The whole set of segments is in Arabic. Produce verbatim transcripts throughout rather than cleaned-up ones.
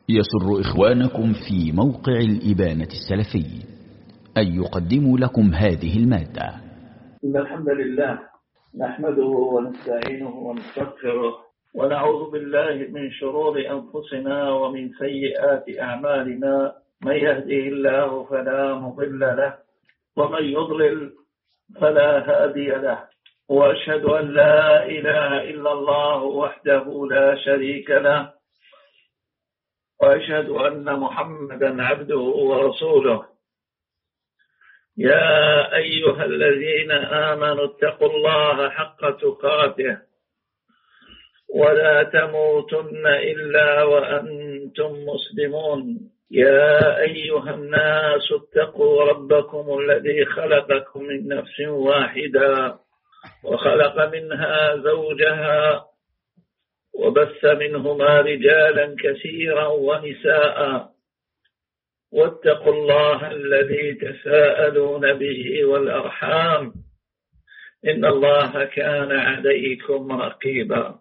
يسر إخوانكم في موقع الإبانة السلفي أن يقدموا لكم هذه المادة. إن الحمد لله نحمده ونستعينه ونستغفره ونعوذ بالله من شرور أنفسنا ومن سيئات أعمالنا. من يهده الله فلا مضل له ومن يضلل فلا هادي له، وأشهد أن لا إله إلا الله وحده لا شريك له، وأشهد أن محمدا عبده ورسوله. يا أيها الذين آمنوا اتقوا الله حق تقاته ولا تموتن إلا وأنتم مسلمون. يا أيها الناس اتقوا ربكم الذي خلقكم من نفس واحدة وخلق منها زوجها وبث منهما رجالا كثيرا ونساء، واتقوا الله الذي تساءلون به والأرحام إن الله كان عليكم رقيبا.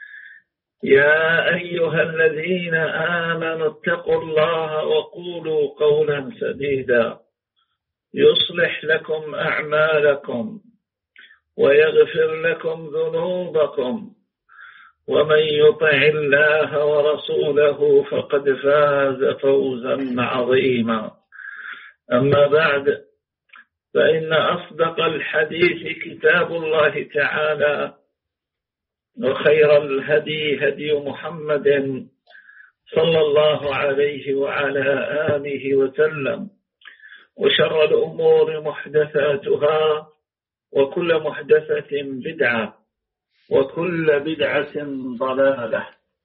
يا أيها الذين آمنوا اتقوا الله وقولوا قولا سديدا يصلح لكم أعمالكم ويغفر لكم ذنوبكم، ومن يطع الله ورسوله فقد فاز فوزا عظيما. أما بعد، فإن أصدق الحديث كتاب الله تعالى، وخير الهدي هدي محمد صلى الله عليه وعلى آله وسلم، وشر الأمور محدثاتها، وكل محدثة بدعة، وكل بدعة ضلالة.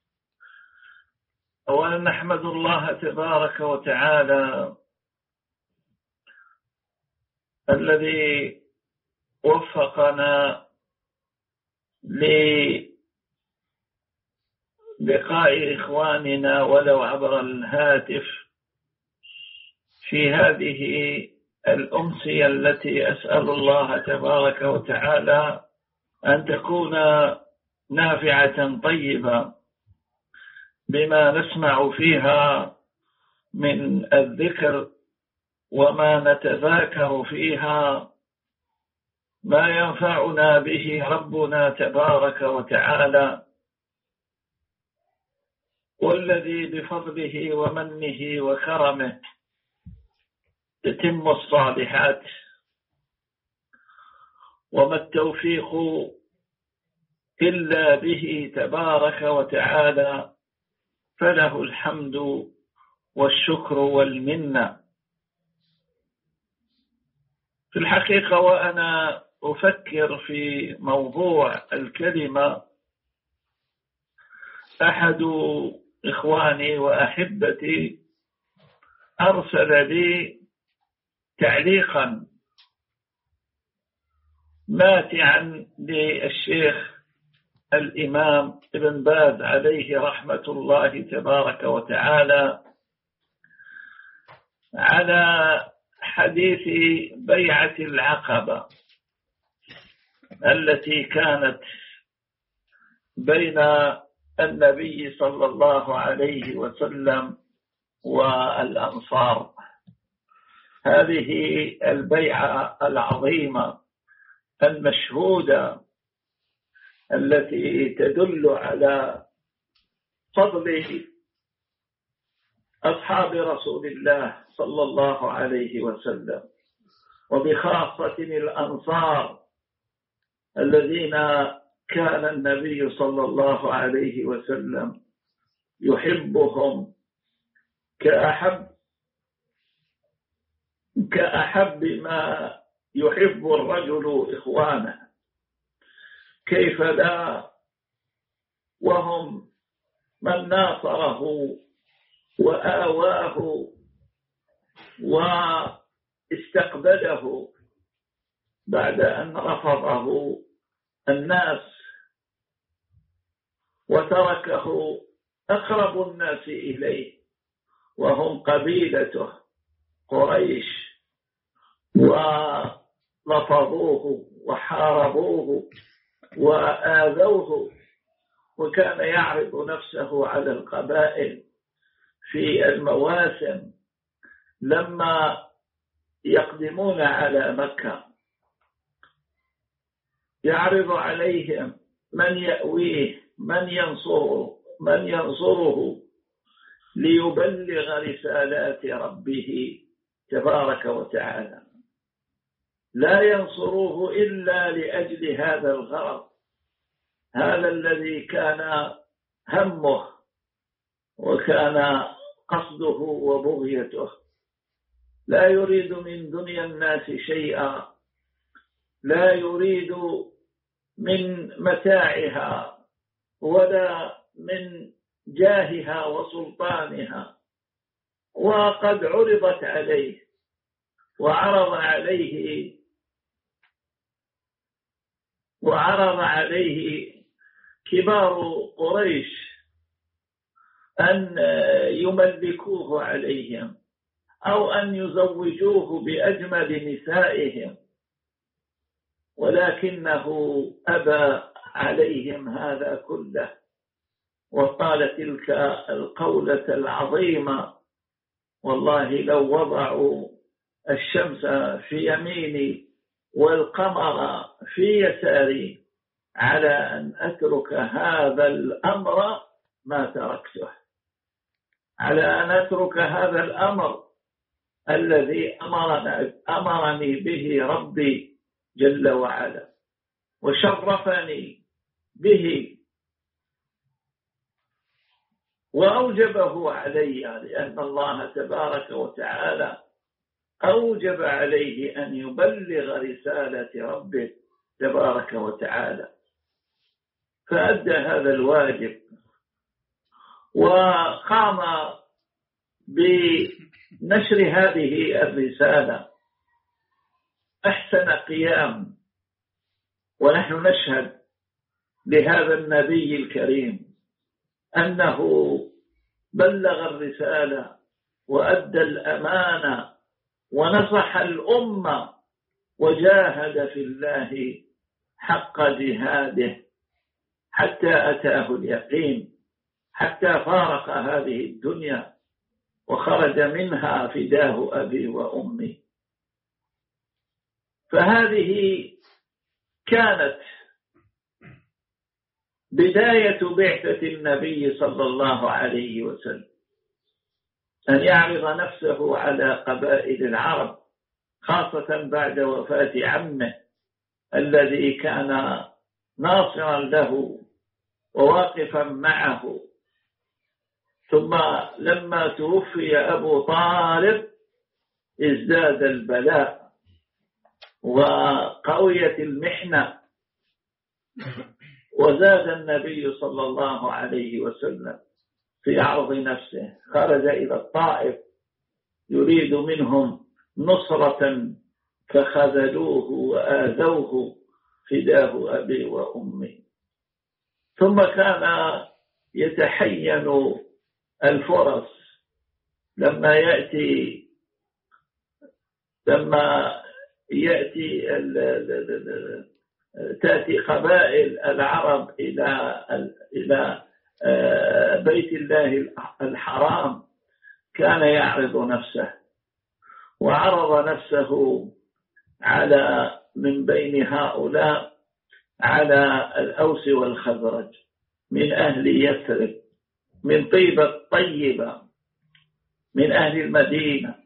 أولا نحمد الله تبارك وتعالى الذي وفقنا للقاء إخواننا ولو عبر الهاتف في هذه الأمسية التي أسأل الله تبارك وتعالى أن تكون نافعة طيبة بما نسمع فيها من الذكر، وما نتذاكر فيها ما ينفعنا به ربنا تبارك وتعالى، والذي بفضله ومنه وكرمه تتم الصالحات، وما التوفيق إلا به تبارك وتعالى، فله الحمد والشكر والمنة. في الحقيقة وأنا أفكر في موضوع الكلمة، أحد إخواني وأحبتي أرسل لي تعليقا ماتعا للشيخ الإمام ابن باز عليه رحمة الله تبارك وتعالى على حديث بيعة العقبة التي كانت بين النبي صلى الله عليه وسلم والأنصار. هذه البيعة العظيمة المشهودة التي تدل على فضل أصحاب رسول الله صلى الله عليه وسلم، وبخاصة الأنصار الذين كان النبي صلى الله عليه وسلم يحبهم كأحب كأحب ما يحب الرجل إخوانه، كيف لا، وهم من ناصره وآواه واستقبله بعد أن رفضه الناس وتركه أقرب الناس إليه، وهم قبيلته قريش، ورفضوه وحاربوه وآذوه، وكان يعرض نفسه على القبائل في المواسم لما يقدمون على مكة يعرض عليهم من يأويه من ينصره من ينصره ليبلغ رسالات ربه تبارك وتعالى، لا ينصروه إلا لأجل هذا الغرض، هذا الذي كان همه وكان قصده وبغيته، لا يريد من دنيا الناس شيئا، لا يريد من متاعها ولا من جاهها وسلطانها. وقد عرضت عليه وعرض عليه وعرض عليه كبار قريش أن يملكوه عليهم أو أن يزوجوه بأجمل نسائهم، ولكنه أبى عليهم هذا كله، وقال تلك القولة العظيمة: والله لو وضعوا الشمس في يميني والقمر في يساري على أن أترك هذا الأمر ما تركته، على أن أترك هذا الأمر الذي أمرني به ربي جل وعلا وشرفني به وأوجبه علي، لأن الله تبارك وتعالى أوجب عليه أن يبلغ رسالة ربه تبارك وتعالى، فأدى هذا الواجب وقام بنشر هذه الرسالة أحسن قيام. ونحن نشهد لهذا النبي الكريم أنه بلغ الرسالة وأدى الأمانة ونصح الأمة وجاهد في الله حق جهاده حتى أتاه اليقين، حتى فارق هذه الدنيا وخرج منها فداه أبي وأمي. فهذه كانت بداية بعثة النبي صلى الله عليه وسلم، أن يعرض نفسه على قبائل العرب، خاصة بعد وفاة عمه الذي كان ناصرا له وواقفا معه. ثم لما توفي أبو طالب ازداد البلاء وقويت المحنة، وزاد النبي صلى الله عليه وسلم في عرض نفسه، خرج إلى الطائف يريد منهم نصرة فخذلوه وآذوه فداه أبي وأمي. ثم كان يتحين الفرص لما يأتي لما يأتي ال ال ال تأتي قبائل العرب إلى إلى بيت الله الحرام، كان يعرض نفسه وعرض نفسه على من بين هؤلاء على الأوس والخزرج من أهل يثرب، من طيبة الطيبة، من أهل المدينة،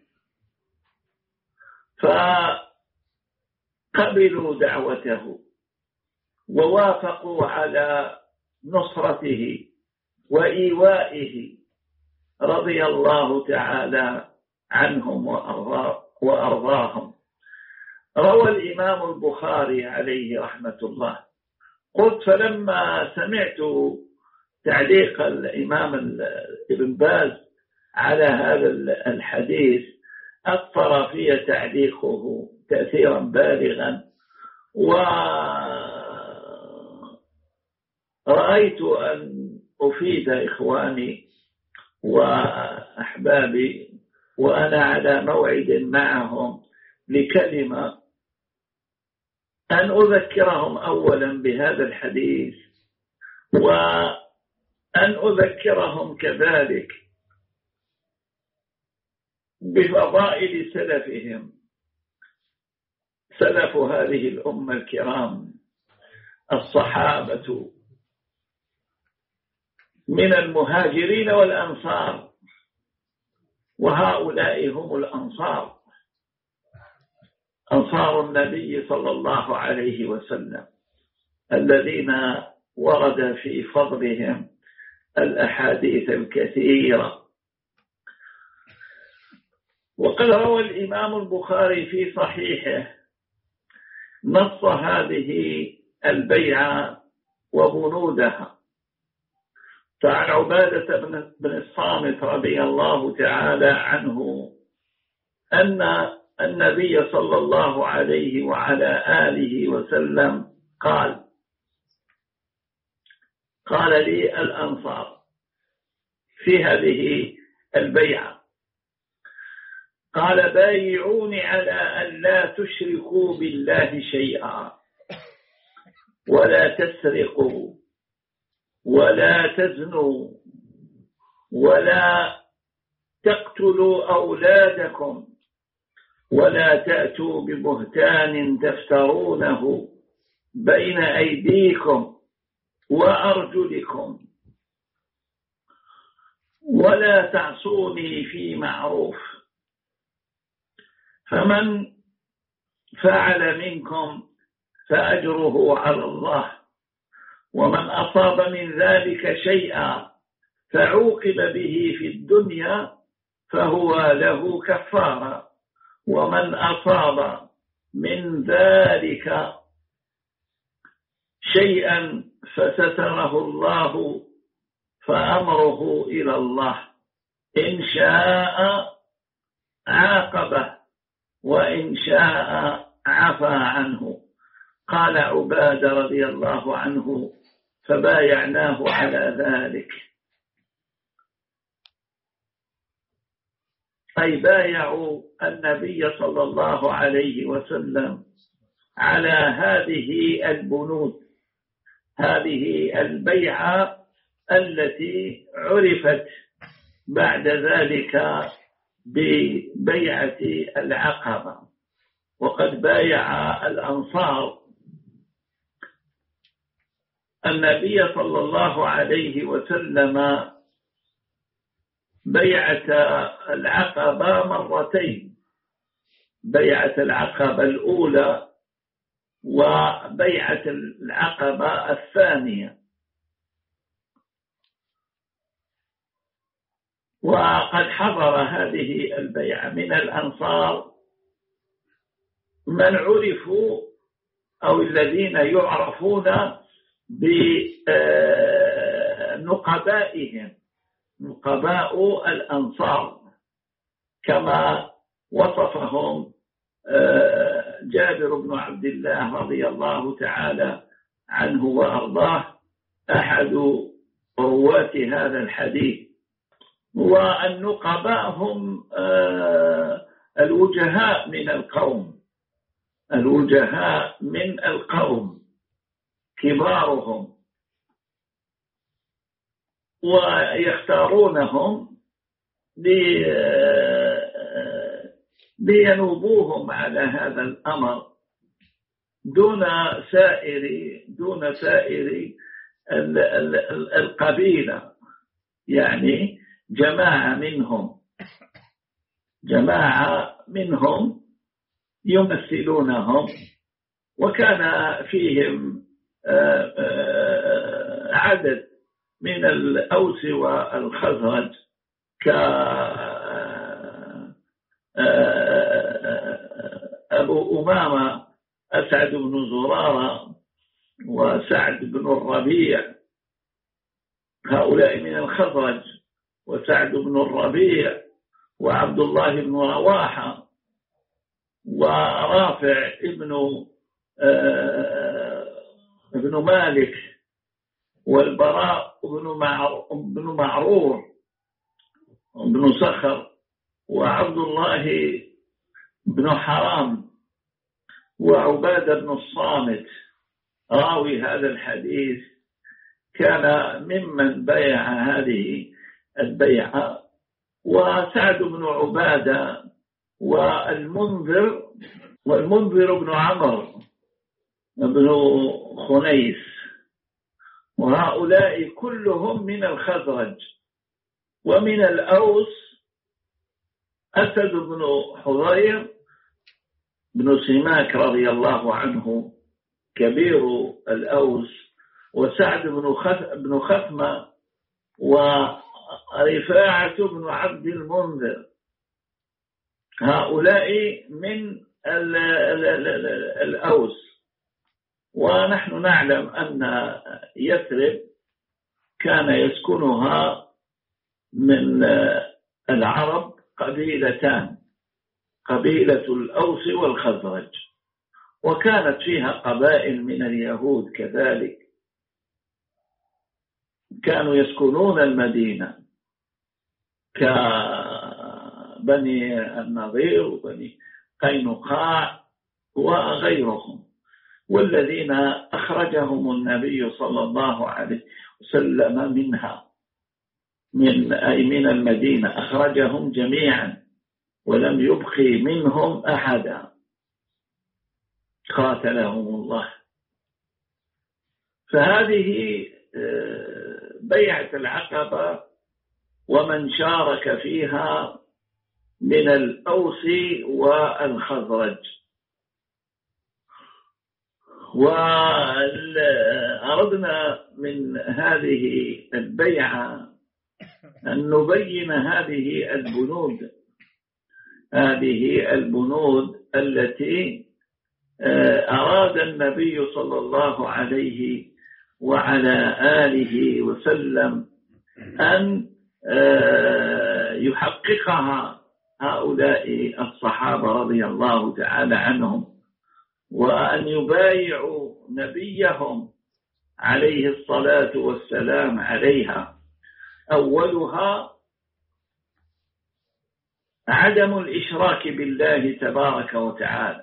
فقبلوا دعوته ووافقوا على نصرته وإيوائه رضي الله تعالى عنهم وأرضاهم. روى الإمام البخاري عليه رحمة الله: قلت فلما سمعت تعليق الإمام ابن باز على هذا الحديث أثر في تعليقه تأثيرا بالغا، ورأيت أن أفيد إخواني وأحبابي وأنا على موعد معهم لكلمة، أن أذكرهم أولا بهذا الحديث، وأن أذكرهم كذلك بفضائل سلفهم، سلف هذه الأمة الكرام الصحابة من المهاجرين والأنصار، وهؤلاء هم الأنصار، أنصار النبي صلى الله عليه وسلم الذين ورد في فضلهم الأحاديث الكثيرة. وقد روى الإمام البخاري في صحيحه نص هذه البيعة وبنودها، فعن عبادة بن الصامت رضي الله تعالى عنه أن النبي صلى الله عليه وعلى آله وسلم قال قال لي الأنصار في هذه البيعة، قال بايعوني على أن لا تشركوا بالله شيئا ولا تسرقوا ولا تزنوا ولا تقتلوا أولادكم ولا تأتوا ببهتان تفترونه بين أيديكم وأرجلكم ولا تعصوني في معروف، فمن فعل منكم فأجره على الله، ومن أصاب من ذلك شيئا فعوقب به في الدنيا فهو له كفارة، ومن أصاب من ذلك شيئا فستره الله فأمره إلى الله، إن شاء عاقبه وإن شاء عفى عنه. قال عبادة رضي الله عنه فبايعناه على ذلك، أي بايعوا النبي صلى الله عليه وسلم على هذه البنود، هذه البيعة التي عرفت بعد ذلك ببيعة العقبة. وقد بايع الأنصار النبي صلى الله عليه وسلم بيعة العقبة مرتين، بيعة العقبة الأولى وبيعة العقبة الثانية. وقد حضر هذه البيعة من الأنصار من عرفوا أو الذين يعرفون بنقبائهم، نقباء الأنصار كما وصفهم جابر بن عبد الله رضي الله تعالى عنه وأرضاه أحد رواة هذا الحديث. والنقباء هم الوجهاء من القوم، الوجهاء من القوم كبارهم، ويختارونهم لينوبوهم على هذا الأمر دون سائر دون سائر القبيلة، يعني جماعة منهم جماعة منهم يمثلونهم. وكان فيهم عدد من الأوس والخزرج كأبو أمامة أسعد بن زرارة وسعد بن الربيع، هؤلاء من الخزرج، وسعد بن الربيع وعبد الله بن رواحة ورافع ابن ابن مالك والبراء بن معرور بن صخر وعبد الله بن حرام وعبادة بن الصامت راوي هذا الحديث، كان ممن بيع هذه البيعة وسعد بن عبادة والمنذر والمنذر بن عمرو بن خنيس، وهؤلاء كلهم من الخزرج. ومن الأوس أسد بن حضير بن سماك رضي الله عنه كبير الأوس، وسعد بن خثمة، ورفاعة بن عبد المنذر. هؤلاء من الأوس. ونحن نعلم أن يثرب كان يسكنها من العرب قبيلتان، قبيلة الأوس والخزرج، وكانت فيها قبائل من اليهود كذلك كانوا يسكنون المدينة كبني النضير وبني قينقاع وغيرهم، والذين أخرجهم النبي صلى الله عليه وسلم منها من أي من المدينة، أخرجهم جميعا ولم يبقي منهم أحدا قاتلهم الله. فهذه بيعة العقبة ومن شارك فيها من الأوس والخزرج. وأردنا من هذه البيعة أن نبين هذه البنود هذه البنود التي أراد النبي صلى الله عليه وعلى آله وسلم أن يحققها هؤلاء الصحابة رضي الله تعالى عنهم، وأن يبايعوا نبيهم عليه الصلاة والسلام عليها. أولها عدم الإشراك بالله تبارك وتعالى،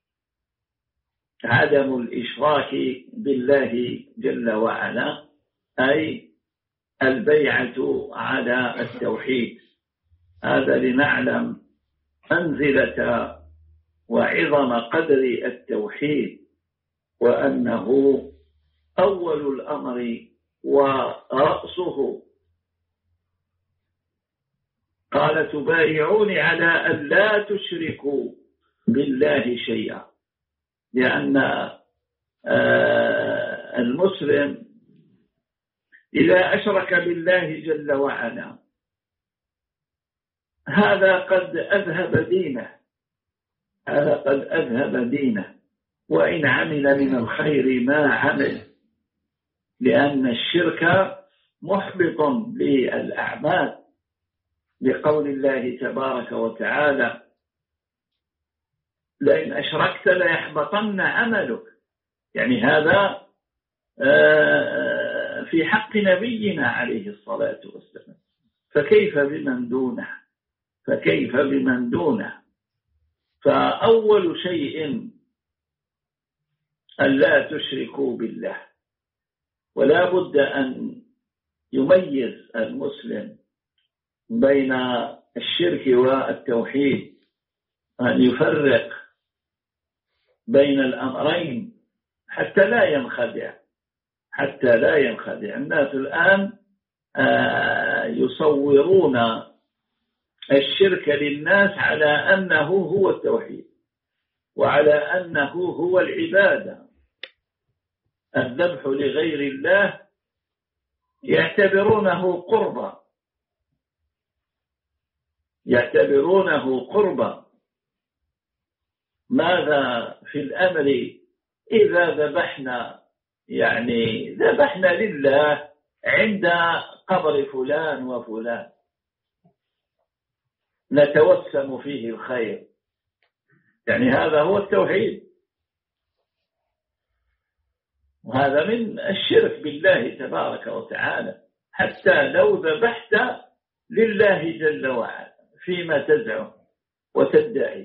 عدم الإشراك بالله جل وعلا، أي البيعة على التوحيد. هذا لنعلم منزلة وعظم قدر التوحيد، وأنه أول الأمر ورأسه. قال تبايعوني على أن لا تشركوا بالله شيئا، لأن المسلم إذا أشرك بالله جل وعلا هذا قد أذهب دينه هذا قد أذهب دينه وإن عمل من الخير ما عمل، لأن الشرك محبط للأعمال، لقول الله تبارك وتعالى لئن أشركت ليحبطن عملك. يعني هذا في حق نبينا عليه الصلاة والسلام، فكيف بمن دونه فكيف بمن دونه فأول شيء أن لا تشركوا بالله. ولا بد أن يميز المسلم بين الشرك والتوحيد، أن يفرق بين الأمرين حتى لا ينخدع حتى لا ينخدع الناس الآن يصورون الشرك للناس على أنه هو التوحيد وعلى أنه هو العبادة. الذبح لغير الله يعتبرونه قربا يعتبرونه قربا ماذا في الأمر إذا ذبحنا يعني ذبحنا لله عند قبر فلان وفلان نتوسم فيه الخير، يعني هذا هو التوحيد، وهذا من الشرك بالله تبارك وتعالى. حتى لو ذبحت لله جل وعلا فيما تزعم وتدعي،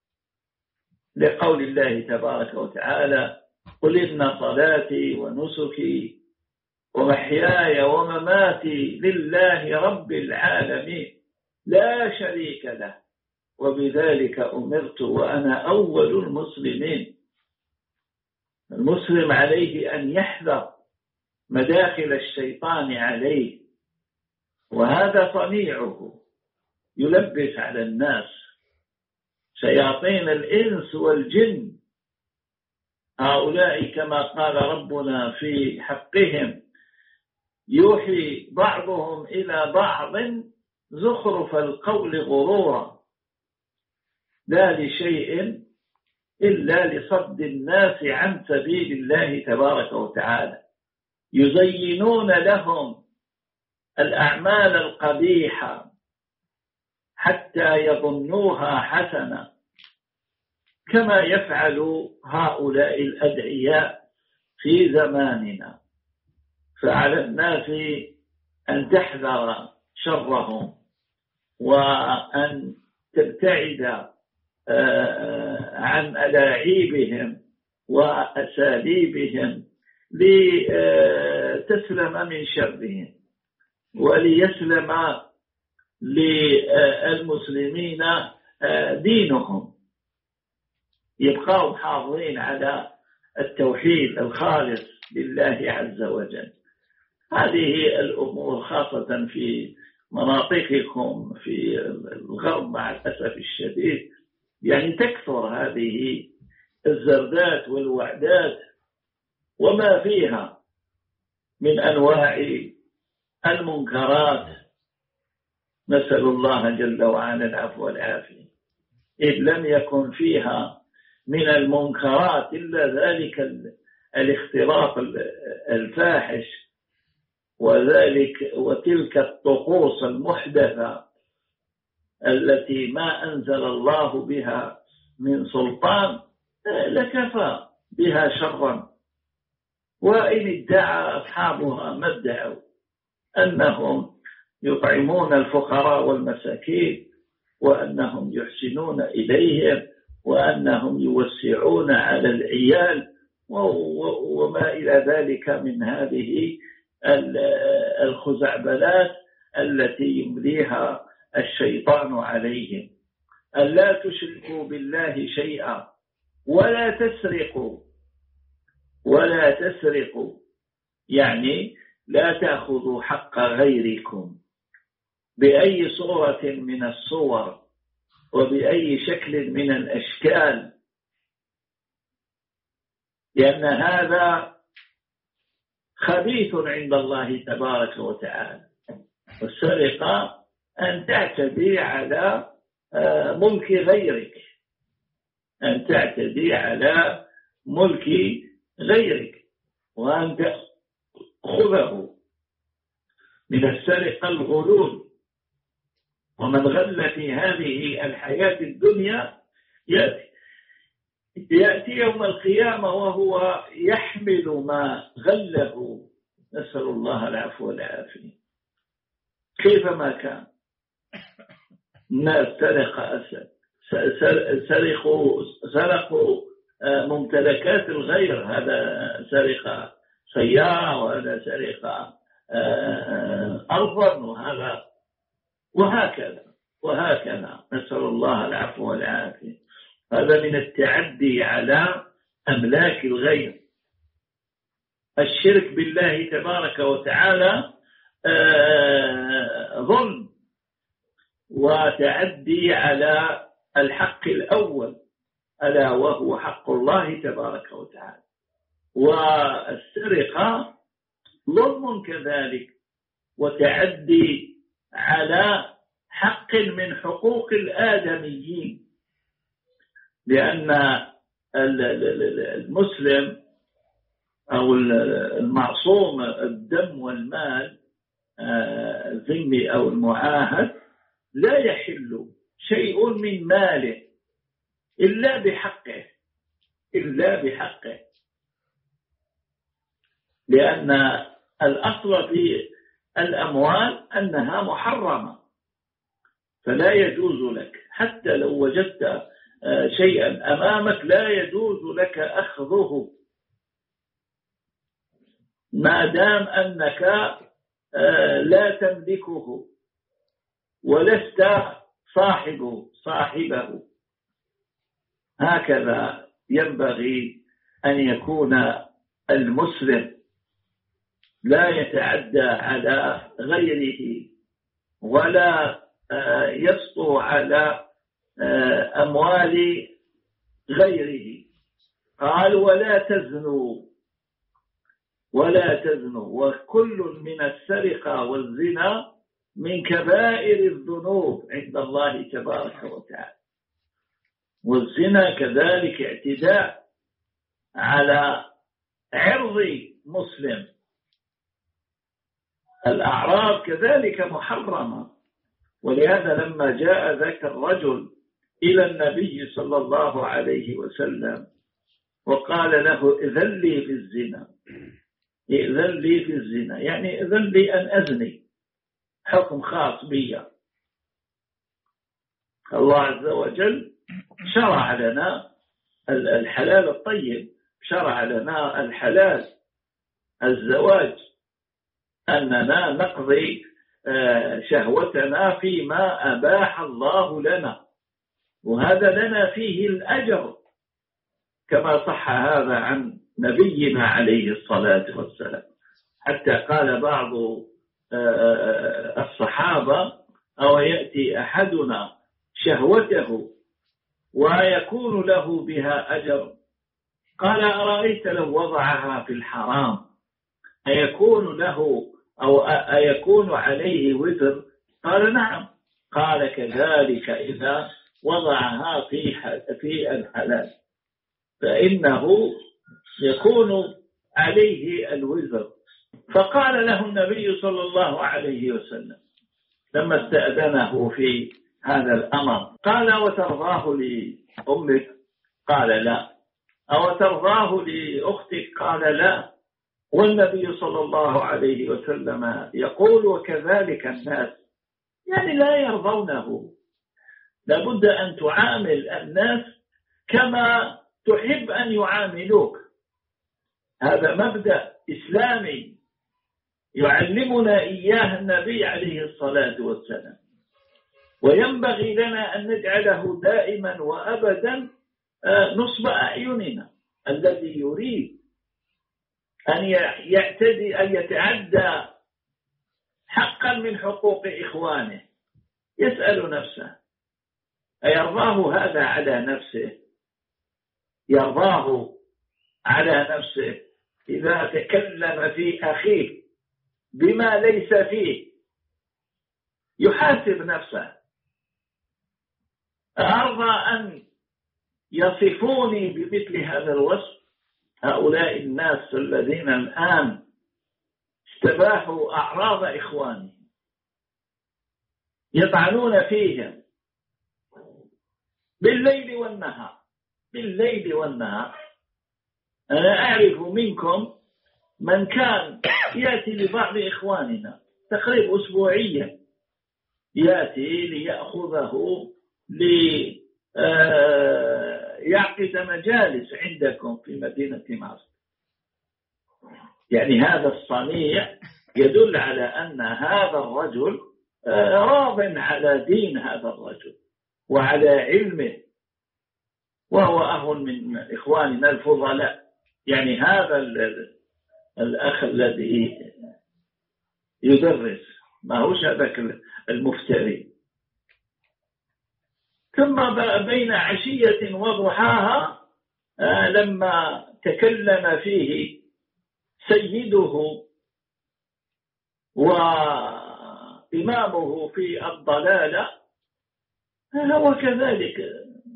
لقول الله تبارك وتعالى قل إن صلاتي ونسكي ومحياي ومماتي لله رب العالمين لا شريك له، وبذلك أمرت وأنا أول المسلمين. المسلم عليه أن يحذر مداخل الشيطان عليه، وهذا صنيعه، يلبس على الناس شياطين الإنس والجن. هؤلاء كما قال ربنا في حقهم يوحي بعضهم إلى بعض زخرف القول غرورا، لا لشيء إلا لصد الناس عن سبيل الله تبارك وتعالى. يزينون لهم الأعمال القبيحة حتى يظنوها حسنة، كما يفعل هؤلاء الأدعياء في زماننا. فعلى الناس أن تحذر شرهم، وأن تبتعد عن ألاعيبهم وأساليبهم لتسلم من شرهم، وليسلم للمسلمين دينهم، يبقوا حاضرين على التوحيد الخالص لله عز وجل. هذه الأمور خاصة في مناطقكم في الغرب مع الأسف الشديد، يعني تكثر هذه الزردات والوعدات وما فيها من أنواع المنكرات، نسأل الله جل وعلا العفو والعافية، إذ لم يكن فيها من المنكرات إلا ذلك الاختلاط الفاحش، وذلك وتلك الطقوس المحدثة التي ما أنزل الله بها من سلطان لكفى بها شرا. وإن ادعى أصحابها ما ادعوا أنهم يطعمون الفقراء والمساكين، وأنهم يحسنون إليهم، وأنهم يوسعون على العيال، وما إلى ذلك من هذه الخزعبلات التي يمليها الشيطان عليهم. ألا تشركوا بالله شيئا ولا تسرقوا ولا تسرقوا، يعني لا تأخذوا حق غيركم بأي صورة من الصور وبأي شكل من الأشكال، لأن هذا خبيث عند الله تبارك وتعالى. والسرقة أن تعتدي على ملك غيرك، أن تعتدي على ملك غيرك وأن تأخذه. من السرقة الغلول، ومن غل في هذه الحياة الدنيا يأتي, يأتي يوم القيامة وهو يحمل ما غله، نسأل الله العفو والعافية. كيفما كان الناس سرق أسد، سرقوا سرقوا ممتلكات الغير، هذا سرق سيارة وهذا سرق أرضا وهذا وهكذا وهكذا، نسأل الله العفو والعافية. هذا من التعدي على أملاك الغير. الشرك بالله تبارك وتعالى ظلم وتعدي على الحق الأول، ألا وهو حق الله تبارك وتعالى. والسرقة ظلم كذلك، وتعدي على حق من حقوق الآدميين، لأن المسلم أو المعصوم الدم والمال الذمي أو المعاهد لا يحل شيء من ماله إلا بحقه إلا بحقه لأن الأصل في الأموال أنها محرمة، فلا يجوز لك حتى لو وجدت شيئا أمامك لا يجوز لك أخذه ما دام أنك لا تملكه. ولست صاحبه صاحبه. هكذا ينبغي أن يكون المسلم، لا يتعدى على غيره ولا يسطو على أموال غيره. قال ولا تزنوا ولا تزنوا، وكل من السرقة والزنا من كبائر الذنوب عند الله تبارك وتعالى. والزنا كذلك اعتداء على عرض مسلم. الأعراض كذلك محرمة. ولهذا لما جاء ذاك الرجل إلى النبي صلى الله عليه وسلم وقال له إذن لي في الزنا، إذن لي في الزنا يعني إذن لي أن أزني، حكم خاص بي. الله عز وجل شرع لنا الحلال الطيب، شرع لنا الحلال الزواج، أننا نقضي شهوتنا فيما أباح الله لنا، وهذا لنا فيه الأجر كما صح هذا عن نبينا عليه الصلاة والسلام. حتى قال بعض الصحابة أو يأتي أحدنا شهوته ويكون له بها أجر؟ قال أرأيت لو وضعها في الحرام أيكون له أو أيكون عليه وزر؟ قال نعم. قال كذلك إذا وضعها في في الحلال فإنه يكون عليه الوزر. فقال له النبي صلى الله عليه وسلم لما استأذنه في هذا الأمر قال وترضاه لأمك؟ قال لا. أو ترضاه لأختك؟ قال لا. والنبي صلى الله عليه وسلم يقول وكذلك الناس، يعني لا يرضونه. لابد أن تعامل الناس كما تحب أن يعاملوك. هذا مبدأ إسلامي يعلمنا إياه النبي عليه الصلاة والسلام، وينبغي لنا أن نجعله دائما وأبدا نصب أعيننا. الذي يريد أن يعتدي أن يتعدى حقا من حقوق إخوانه يسأل نفسه أيرضاه هذا على نفسه؟ يرضاه على نفسه إذا تكلم في أخيه بما ليس فيه؟ يحاسب نفسه. أرضى أن يصفوني بمثل هذا الوصف؟ هؤلاء الناس الذين الآن استباحوا أعراض إخوانهم يطعنون فيهم بالليل والنهار بالليل والنهار. أنا أعرف منكم من كان يأتي لبعض إخواننا تقريبا أسبوعيا، يأتي ليأخذه ليعقد مجالس عندكم في مدينة مصر. يعني هذا الصنيع يدل على أن هذا الرجل راض على دين هذا الرجل وعلى علمه، وهو أخ من إخواننا الفضلاء. يعني هذا الأخ الذي يدرس ما هوش هذاك المفتري. ثم بين عشية وضحاها لما تكلم فيه سيده وإمامه في الضلالة هو كذلك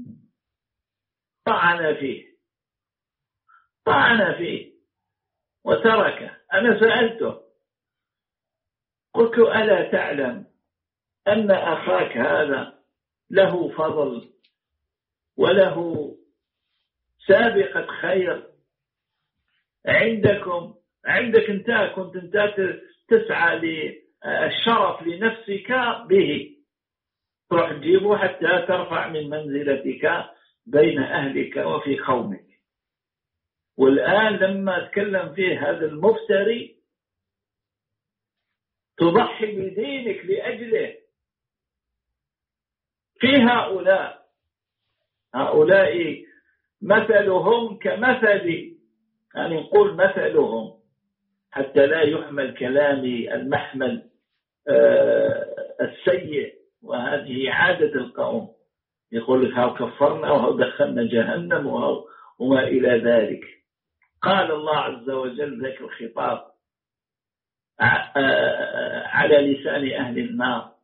طعن فيه طعن فيه وتركه. أنا سألته قلت ألا تعلم أن أخاك هذا له فضل وله سابقة خير عندكم؟ عندك انت كنت انت تسعى للشرف لنفسك به، تروح تجيبه حتى ترفع من منزلتك بين أهلك وفي قومك. والآن لما تكلم فيه هذا المفتري تضحي بدينك لأجله في هؤلاء هؤلاء مثلهم كمثل، يعني نقول مثلهم حتى لا يحمل كلامي المحمل السيء، وهذه عادة القوم، يقول لك هاو كفرنا وهو دخلنا جهنم وهو وما إلى ذلك. قال الله عز وجل ذاك الخطاب على لسان أهل النار،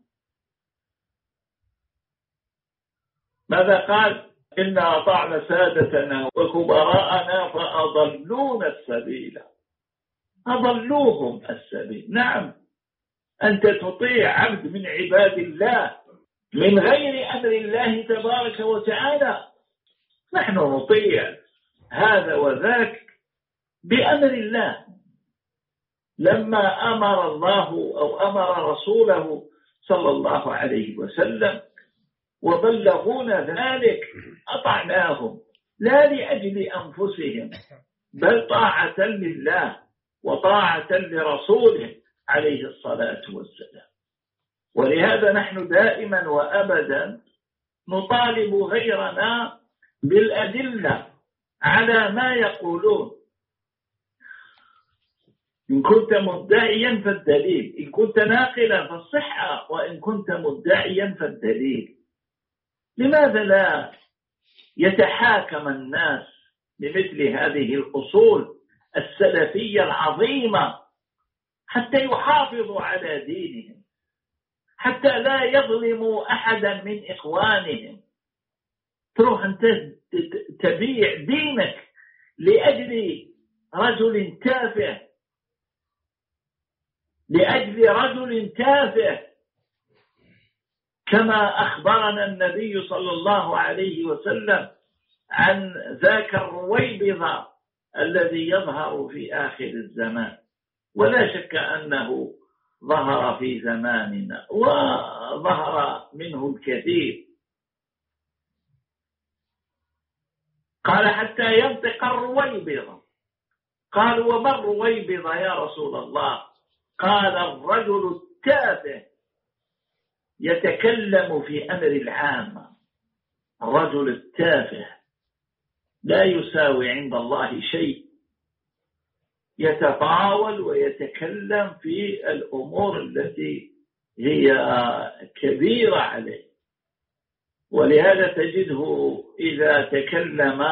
ماذا قال؟ إنا أطعنا سادتنا وكبراءنا فأضلونا السبيل، أضلوهم السبيل. نعم، أنت تطيع عبد من عباد الله من غير أمر الله تبارك وتعالى، نحن نطيع هذا وذاك بأمر الله. لما أمر الله أو أمر رسوله صلى الله عليه وسلم وبلغونا ذلك أطعناهم، لا لأجل أنفسهم بل طاعة لله وطاعة لرسوله عليه الصلاة والسلام. ولهذا نحن دائما وأبدا نطالب غيرنا بالأدلة على ما يقولون. إن كنت مدعيا فالدليل، إن كنت ناقلا فالصحة، وإن كنت مدعيا فالدليل. لماذا لا يتحاكم الناس بمثل هذه الأصول السلفية العظيمة حتى يحافظوا على دينهم، حتى لا يظلموا أحدا من إخوانهم؟ تروح أنت تبيع دينك لأجل رجل تافه، لأجل رجل تافه، كما أخبرنا النبي صلى الله عليه وسلم عن ذاك الرويبضة الذي يظهر في آخر الزمان، ولا شك أنه ظهر في زماننا وظهر منه الكثير. قال حتى ينطق الرويبضة. قالوا وما الرويبضة يا رسول الله؟ قال الرجل التافه يتكلم في أمر العامة. الرجل التافه لا يساوي عند الله شيء، يتطاول ويتكلم في الأمور التي هي كبيرة عليه. ولهذا تجده إذا تكلم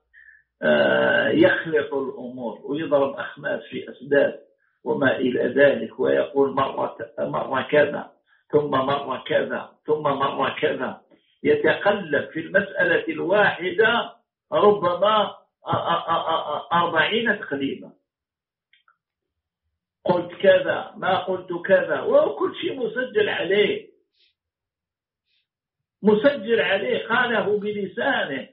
يخلط الأمور ويضرب أخماس في أسداد وما إلى ذلك، ويقول مرة, مرة كذا ثم مرة كذا ثم مرة كذا، يتقلب في المسألة الواحدة ربما أربعين تقليبا. قلت كذا ما قلت كذا، وكل شيء مسجل عليه، مسجل عليه، قاله بلسانه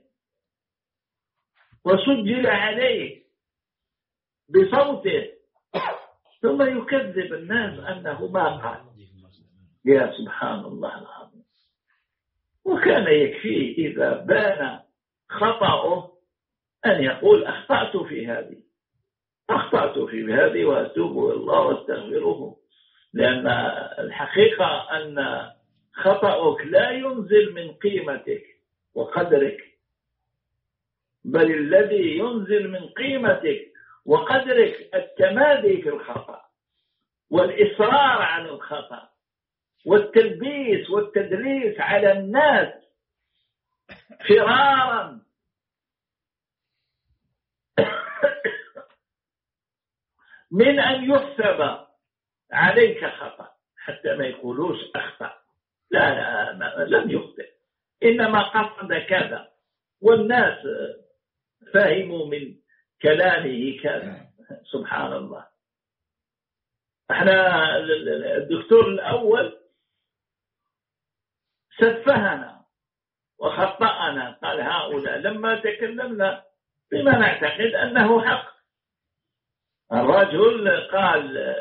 وسجل عليه بصوته، ثم يكذب الناس أنه ما قال. يا سبحان الله العظيم. وكان يكفيه إذا بان خطأه أن يقول أخطأت في هذه، أخطأت في هذه وأتوب إلى الله واستغفره. لأن الحقيقة أن خطأك لا ينزل من قيمتك وقدرك، بل الذي ينزل من قيمتك وقدرك التمادي في الخطأ والإصرار على الخطأ والتلبيس والتدليس على الناس فرارا من أن يحسب عليك خطأ، حتى ما يقولوش أخطأ. لا, لا ما لم يخطئ، إنما قصد كذا، والناس فهموا من كلامه كذا. سبحان الله. احنا الدكتور الأول سفهنا وخطأنا، قال هؤلاء لما تكلمنا بما نعتقد أنه حق. الرجل قال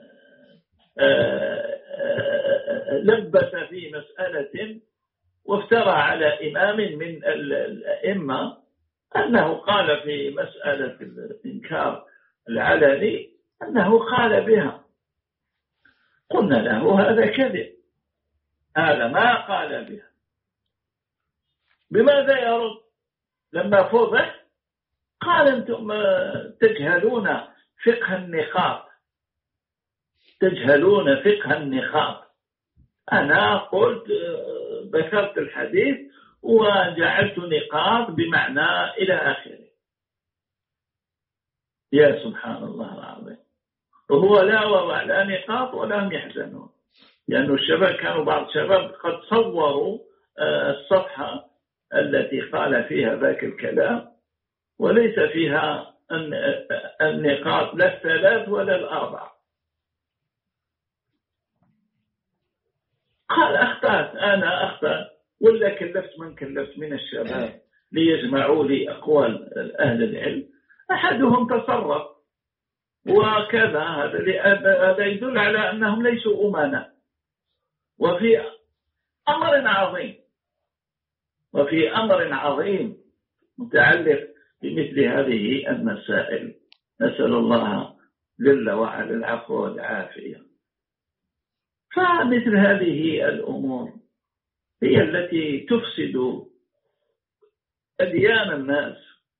لبس في مسألة وافترى على إمام من الأئمة أنه قال في مسألة الإنكار العلني أنه قال بها. قلنا له هذا كذب، هذا ما قال بها، بماذا يرد؟ لما فضح قال أنتم تجهلون فقه النقاط، تجهلون فقه النقاط. أنا قلت ذكرت الحديث وجعلت نقاط بمعنى إلى آخره. يا سبحان الله العظيم. وهو لا وضع لا نقاط ولا هم يحزنون، لأن الشباب كانوا بعض الشباب قد صوروا الصفحة التي قال فيها ذاك الكلام وليس فيها النقاط لا الثلاث ولا الأربع. قال أخطأت، أنا أخطأ ولا كلفت من كلفت من الشباب ليجمعوا لي أقوال أهل العلم، أحدهم تصرف وكذا. هذا يدل على أنهم ليسوا أمنا. وفي أمر عظيم وفي أمر عظيم متعلق بمثل هذه المسائل، نسأل الله جل وعلا العفو والعافية. فمثل هذه الأمور هي التي تفسد أديان الناس.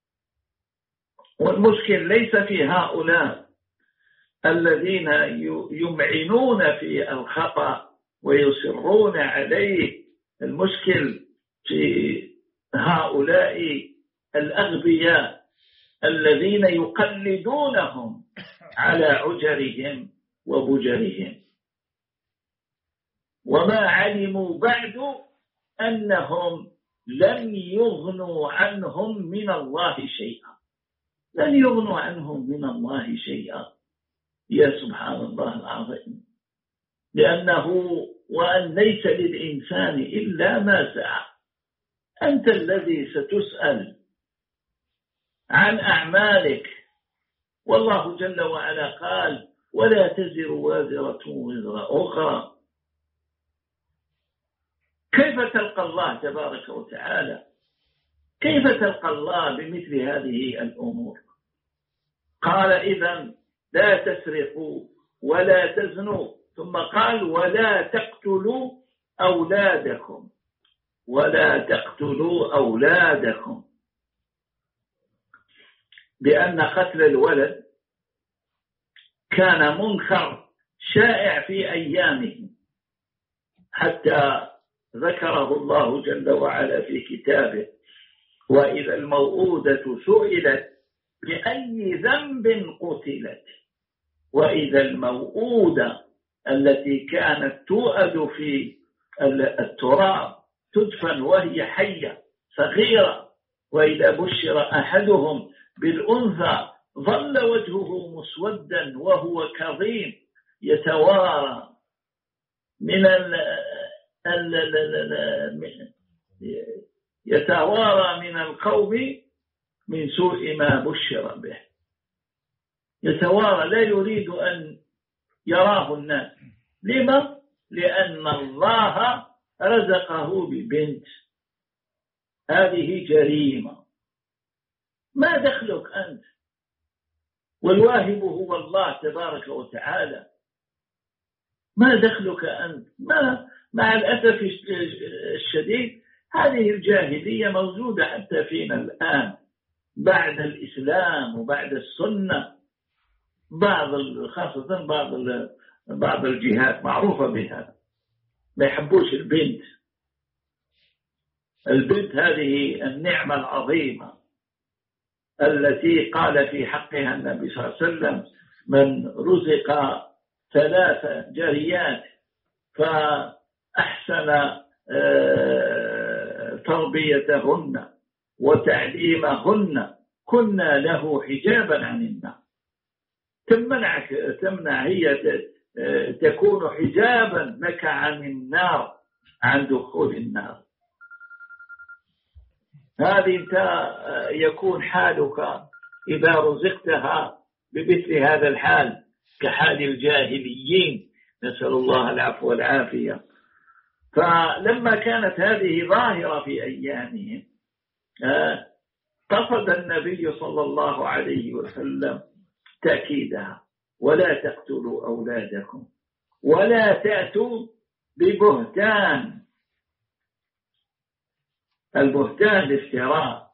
والمشكل ليس في هؤلاء الذين يمعنون في الخطأ ويصرون عليه، المشكل في هؤلاء الأغبياء الذين يقلدونهم على عجرهم وبجرهم، وما علموا بعد أنهم لن يغنوا عنهم من الله شيئا، لن يغنوا عنهم من الله شيئا. يا سبحان الله العظيم. لأنه وأن ليس للإنسان إلا ما سعى. أنت الذي ستسأل عن أعمالك، والله جل وعلا قال ولا تزر وازرة وزر أخرى. كيف تلقى الله تبارك وتعالى؟ كيف تلقى الله بمثل هذه الأمور؟ قال إذن لا تسرقوا ولا تزنوا، ثم قال ولا تقتلوا أولادكم، ولا تقتلوا أولادكم، بأن قتل الولد كان منكر شائع في أيامه، حتى ذكره الله جل وعلا في كتابه وإذا الموءودة سئلت بأي ذنب قتلت. وإذا الموءودة التي كانت تؤد في التراب تدفن وهي حية صغيرة، وإذا بشر أحدهم بالأنثى ظل وجهه مسودا وهو كظيم يتوارى من ال يتوارى من القوم من سوء ما بشر به. يتوارى، لا يريد أن يراه الناس. لما؟ لأن الله رزقه ببنت. هذه جريمة. ما دخلك أنت؟ والواهب هو الله تبارك وتعالى. ما دخلك أنت؟ ما مع الأسف الشديد هذه الجاهلية موجودة حتى فينا الآن بعد الإسلام وبعد السنة. بعض خاصة بعض بعض الجهات معروفة بها، ما يحبوش البنت. البنت هذه النعمة العظيمة التي قال في حقها النبي صلى الله عليه وسلم من رزق ثلاث جاريات فأحسن تربيتهن وتعليمهن كنا له حجابا عن النار. تمنعك تمنع هي تكون حجابا لك عن النار، عن دخول النار. هذه انت يكون حالك إذا رزقتها بمثل هذا الحال كحال الجاهليين، نسأل الله العفو والعافية. فلما كانت هذه ظاهرة في أيامهم قصد النبي صلى الله عليه وسلم تأكيدها ولا تقتلوا أولادكم ولا تأتوا ببهتان البهتان الافتراء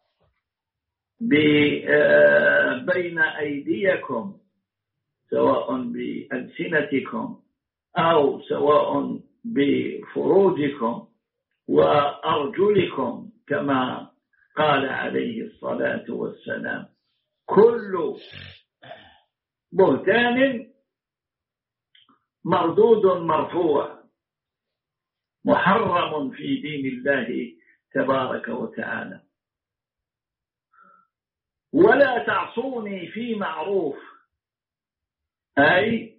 بين أيديكم سواء بألسنتكم أو سواء بفروجكم وأرجلكم كما قال عليه الصلاة والسلام. كل بهتان مردود مرفوع محرم في دين الله تبارك وتعالى. ولا تعصوني في معروف، أي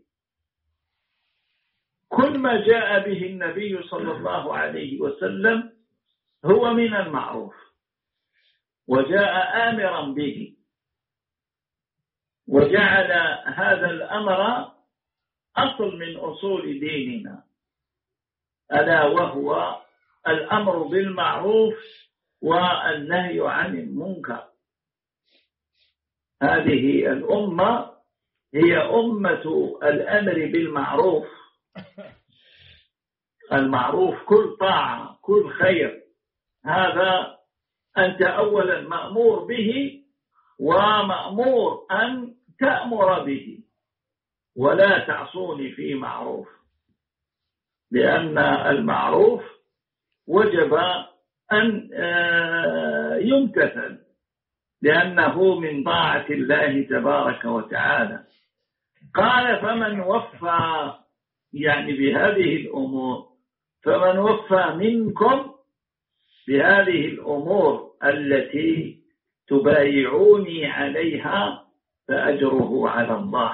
كل ما جاء به النبي صلى الله عليه وسلم هو من المعروف وجاء آمرا به، وجعل هذا الأمر أصل من أصول ديننا، ألا وهو الأمر بالمعروف والنهي عن المنكر. هذه الأمة هي أمة الأمر بالمعروف. المعروف كل طاعة كل خير، هذا أنت أولا مأمور به ومأمور أن تأمر به. ولا تعصوني في معروف، لأن المعروف وجب أن يمتثل لأنه من طاعة الله تبارك وتعالى. قال فمن وفى يعني بهذه الأمور، فمن وفى منكم بهذه الأمور التي تبايعوني عليها فأجره على الله،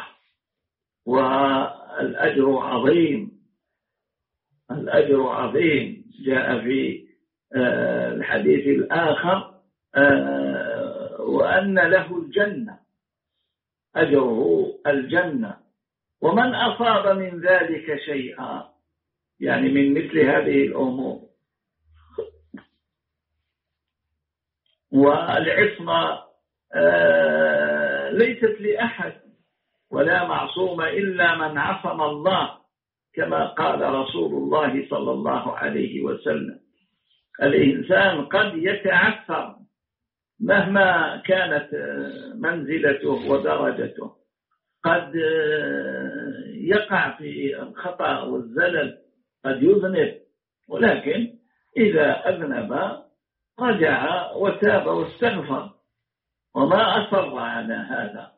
والأجر عظيم. الأجر عظيم. جاء في الحديث الآخر وأن له الجنة، أجره الجنة. ومن أصاب من ذلك شيئا، يعني من مثل هذه الأمور، والعصمة ليست لأحد ولا معصوم إلا من عصم الله، كما قال رسول الله صلى الله عليه وسلم. الإنسان قد يتعثر مهما كانت منزلته ودرجته، قد يقع في الخطأ والزلل، قد يذنب، ولكن إذا أذنب رجع وتاب واستغفر وما أصر على هذا.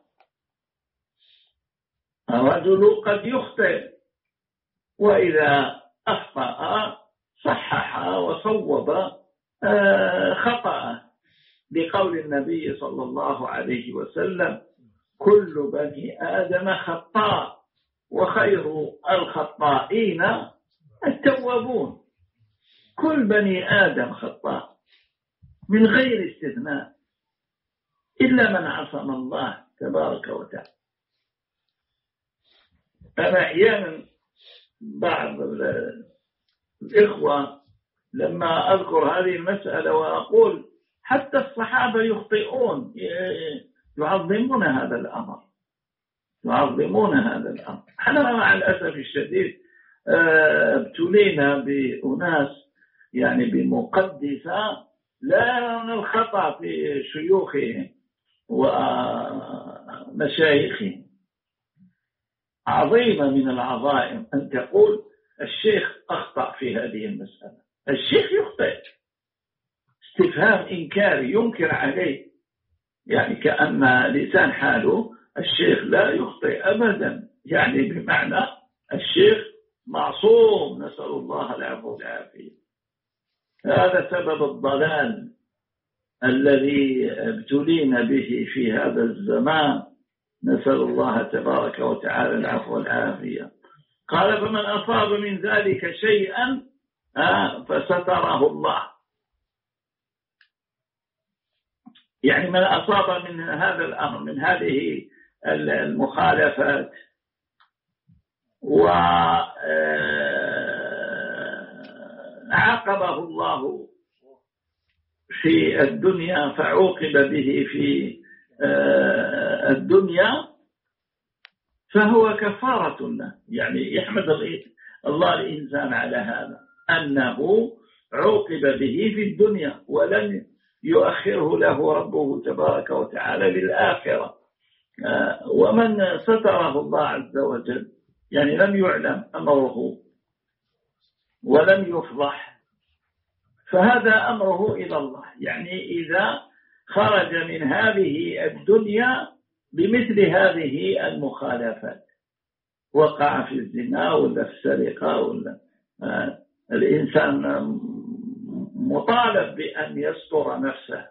الرجل قد يخطئ، وإذا أخطأ صحح وصوب خطأه، بقول النبي صلى الله عليه وسلم كل بني آدم خطاء وخير الخطائين التوابون. كل بني آدم خطاء من غير استثناء إلا من عصم الله تبارك وتعالى. أنا أحيانا بعض الإخوة لما أذكر هذه المسألة وأقول حتى الصحابة يخطئون، يعظمون هذا الأمر، يعظمون هذا الأمر. احنا مع الأسف الشديد ابتلينا بأناس يعني بمقدسة لا يرون الخطأ في شيوخهم ومشايخهم. عظيمة من العظائم أن تقول الشيخ أخطأ في هذه المسألة. الشيخ يخطئ، استفهام إنكاري ينكر عليه، يعني كأن لسان حاله الشيخ لا يخطئ أبدا، يعني بمعنى الشيخ معصوم، نسأل الله العفو والعافية. هذا سبب الضلال الذي ابتلينا به في هذا الزمان، نسأل الله تبارك وتعالى العفو والعافية. قال فمن أصاب من ذلك شيئا فستره الله، يعني من أصاب من هذا الأمر، من هذه المخالفات وعاقبه الله في الدنيا فعوقب به في الدنيا فهو كفارة له. يعني يحمد الله الإنسان على هذا، أنه عوقب به في الدنيا ولم يؤخره له ربه تبارك وتعالى للآخرة. ومن ستره الله عز وجل يعني لم يعلم أمره ولم يفضح فهذا أمره إلى الله. يعني إذا خرج من هذه الدنيا بمثل هذه المخالفات وقع في الزنا ولا في السرقة ولا آه الإنسان مطالب بأن يستر نفسه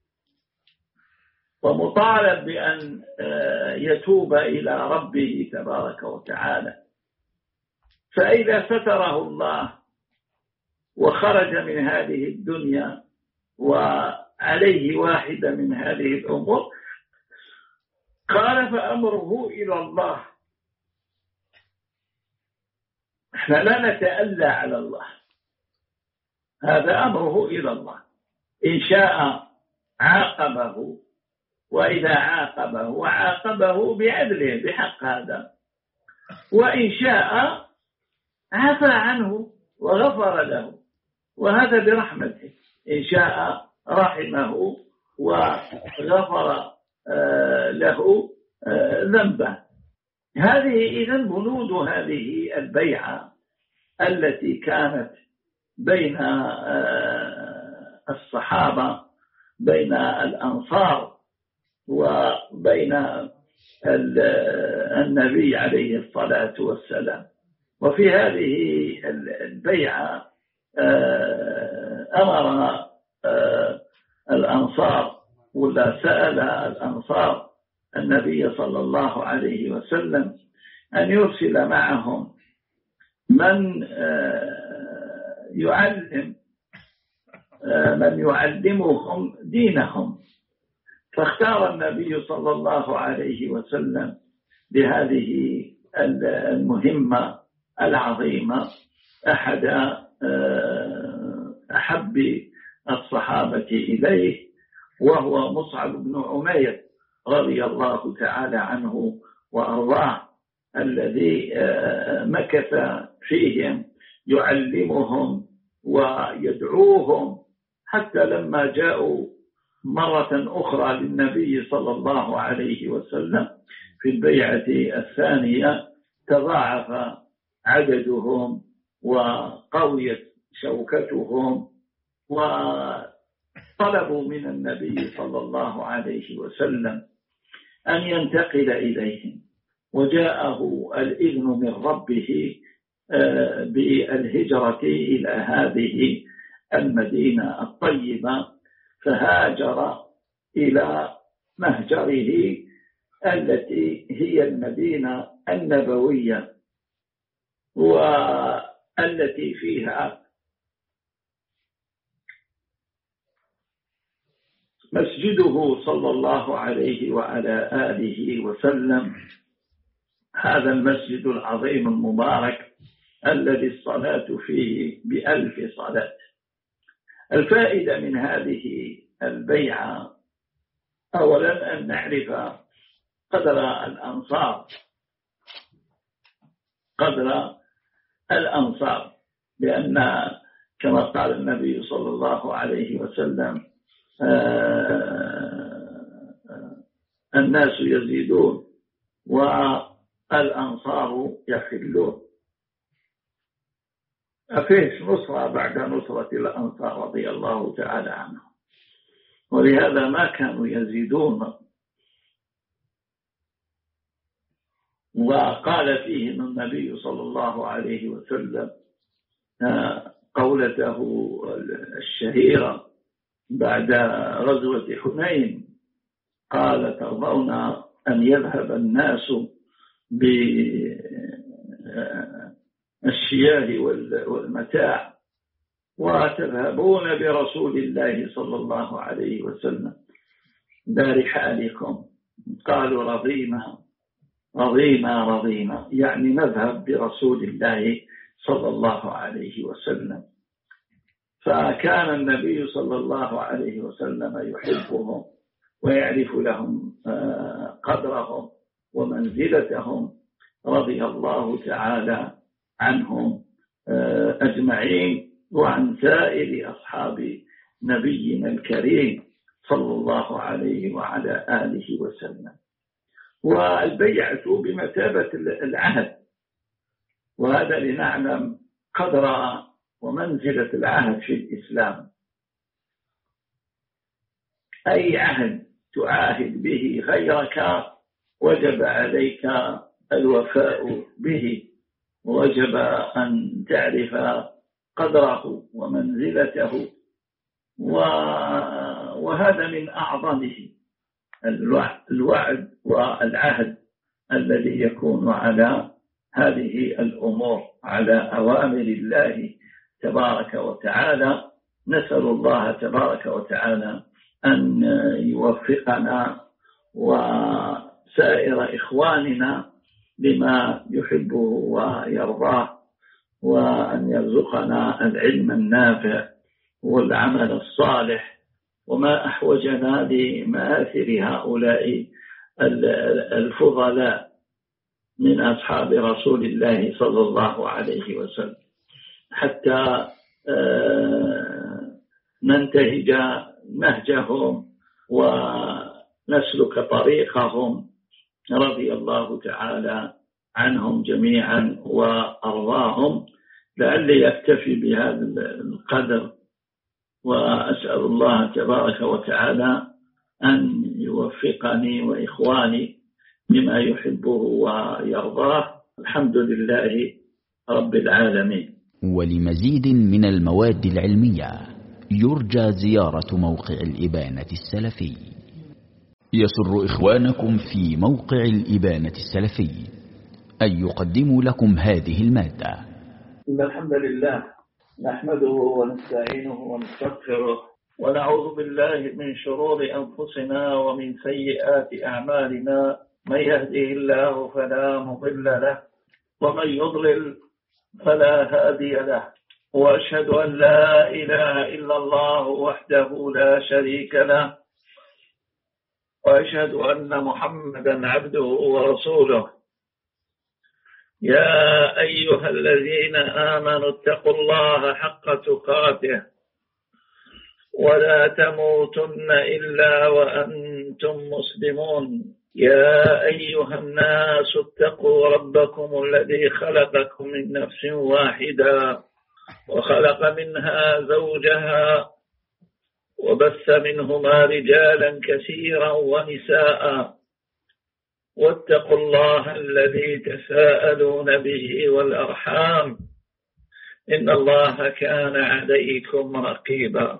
ومطالب بأن آه يتوب إلى ربه تبارك وتعالى. فإذا ستره الله وخرج من هذه الدنيا وعليه واحدة من هذه الأمور قال فأمره إلى الله. احنا لا نتألى على الله، هذا أمره إلى الله. إن شاء عاقبه، وإذا عاقبه عاقبه بعدله بحق هذا، وإن شاء عفى عنه وغفر له، وهذا برحمته. إن شاء رحمه وغفر له ذنبه. هذه إذن بنود هذه البيعة التي كانت بين الصحابة، بين الأنصار وبين النبي عليه الصلاة والسلام. وفي هذه البيعة أمر الأنصار ولا سأل الأنصار النبي صلى الله عليه وسلم أن يرسل معهم من يعلم من يعلمهم دينهم. فاختار النبي صلى الله عليه وسلم بهذه المهمة العظيمة أحد أحب الصحابة إليه، وهو مصعب بن عمير رضي الله تعالى عنه وأرضاه، الذي مكث فيهم يعلمهم ويدعوهم حتى لما جاءوا مرة أخرى للنبي صلى الله عليه وسلم في البيعة الثانية تضاعف عددهم وقويت شوكتهم، وطلبوا من النبي صلى الله عليه وسلم أن ينتقل إليهم، وجاءه الإذن من ربه بالهجرة إلى هذه المدينة الطيبة، فهاجر إلى مهجره التي هي المدينة النبوية، والتي فيها مسجده صلى الله عليه وعلى آله وسلم، هذا المسجد العظيم المبارك الذي الصلاة فيه بألف صلاة. الفائدة من هذه البيعة أولا أن نعرف قدر الأنصار قدر الأنصار لأن كما قال النبي صلى الله عليه وسلم الناس يزيدون والأنصار يخلون. أفيش نصرة بعد نصرة الأنصار رضي الله تعالى عنهم، ولهذا ما كانوا يزيدون. وقال فيهم النبي صلى الله عليه وسلم قولته الشهيرة بعد غزوة حنين، قال ترضون أن يذهب الناس بالشياه والمتاع وتذهبون برسول الله صلى الله عليه وسلم برحالكم؟ قالوا رضينا رضينا رضينا، يعني نذهب برسول الله صلى الله عليه وسلم. فكان النبي صلى الله عليه وسلم يحبهم ويعرف لهم قدرهم ومنزلتهم رضي الله تعالى عنهم أجمعين. وعن سائر أصحاب نبينا الكريم صلى الله عليه وعلى آله وسلم. والبيعة بمثابة العهد، وهذا لنعلم قدر ومنزلة العهد في الإسلام. أي عهد تعاهد به غيرك وجب عليك الوفاء به، وجب أن تعرف قدره ومنزلته، وهذا من أعظمه الوعد والعهد الذي يكون على هذه الأمور، على أوامر الله تبارك وتعالى. نسأل الله تبارك وتعالى أن يوفقنا وسائر إخواننا لما يحبه ويرضاه، وأن يرزقنا العلم النافع والعمل الصالح، وما أحوجنا لمآثر هؤلاء الفضلاء من أصحاب رسول الله صلى الله عليه وسلم، حتى ننتهج نهجهم ونسلك طريقهم، رضي الله تعالى عنهم جميعا وأرضاهم. لعلي أكتفي بهذا القدر، وأسأل الله تبارك وتعالى أن يوفقني وإخواني لما يحبه ويرضاه. الحمد لله رب العالمين. ولمزيد من المواد العلمية يرجى زيارة موقع الإبانة السلفي. يسر إخوانكم في موقع الإبانة السلفي أن يقدموا لكم هذه المادة. إن الحمد لله نحمده ونستعينه ونستغفره، ونعوذ بالله من شرور أنفسنا ومن سيئات أعمالنا. من يهده الله فلا مضل له، ومن يضلل فلا هادي له. وأشهد أن لا إله إلا الله وحده لا شريك له، وأشهد أن محمدا عبده ورسوله. يا أيها الذين آمنوا اتقوا الله حق تقاته ولا تموتن إلا وأنتم مسلمون. يا أيها الناس اتقوا ربكم الذي خلقكم من نفس واحدة وخلق منها زوجها وبث منهما رجالا كثيرا ونساء، واتقوا الله الذي تساءلون به والأرحام، إن الله كان عليكم رقيبا.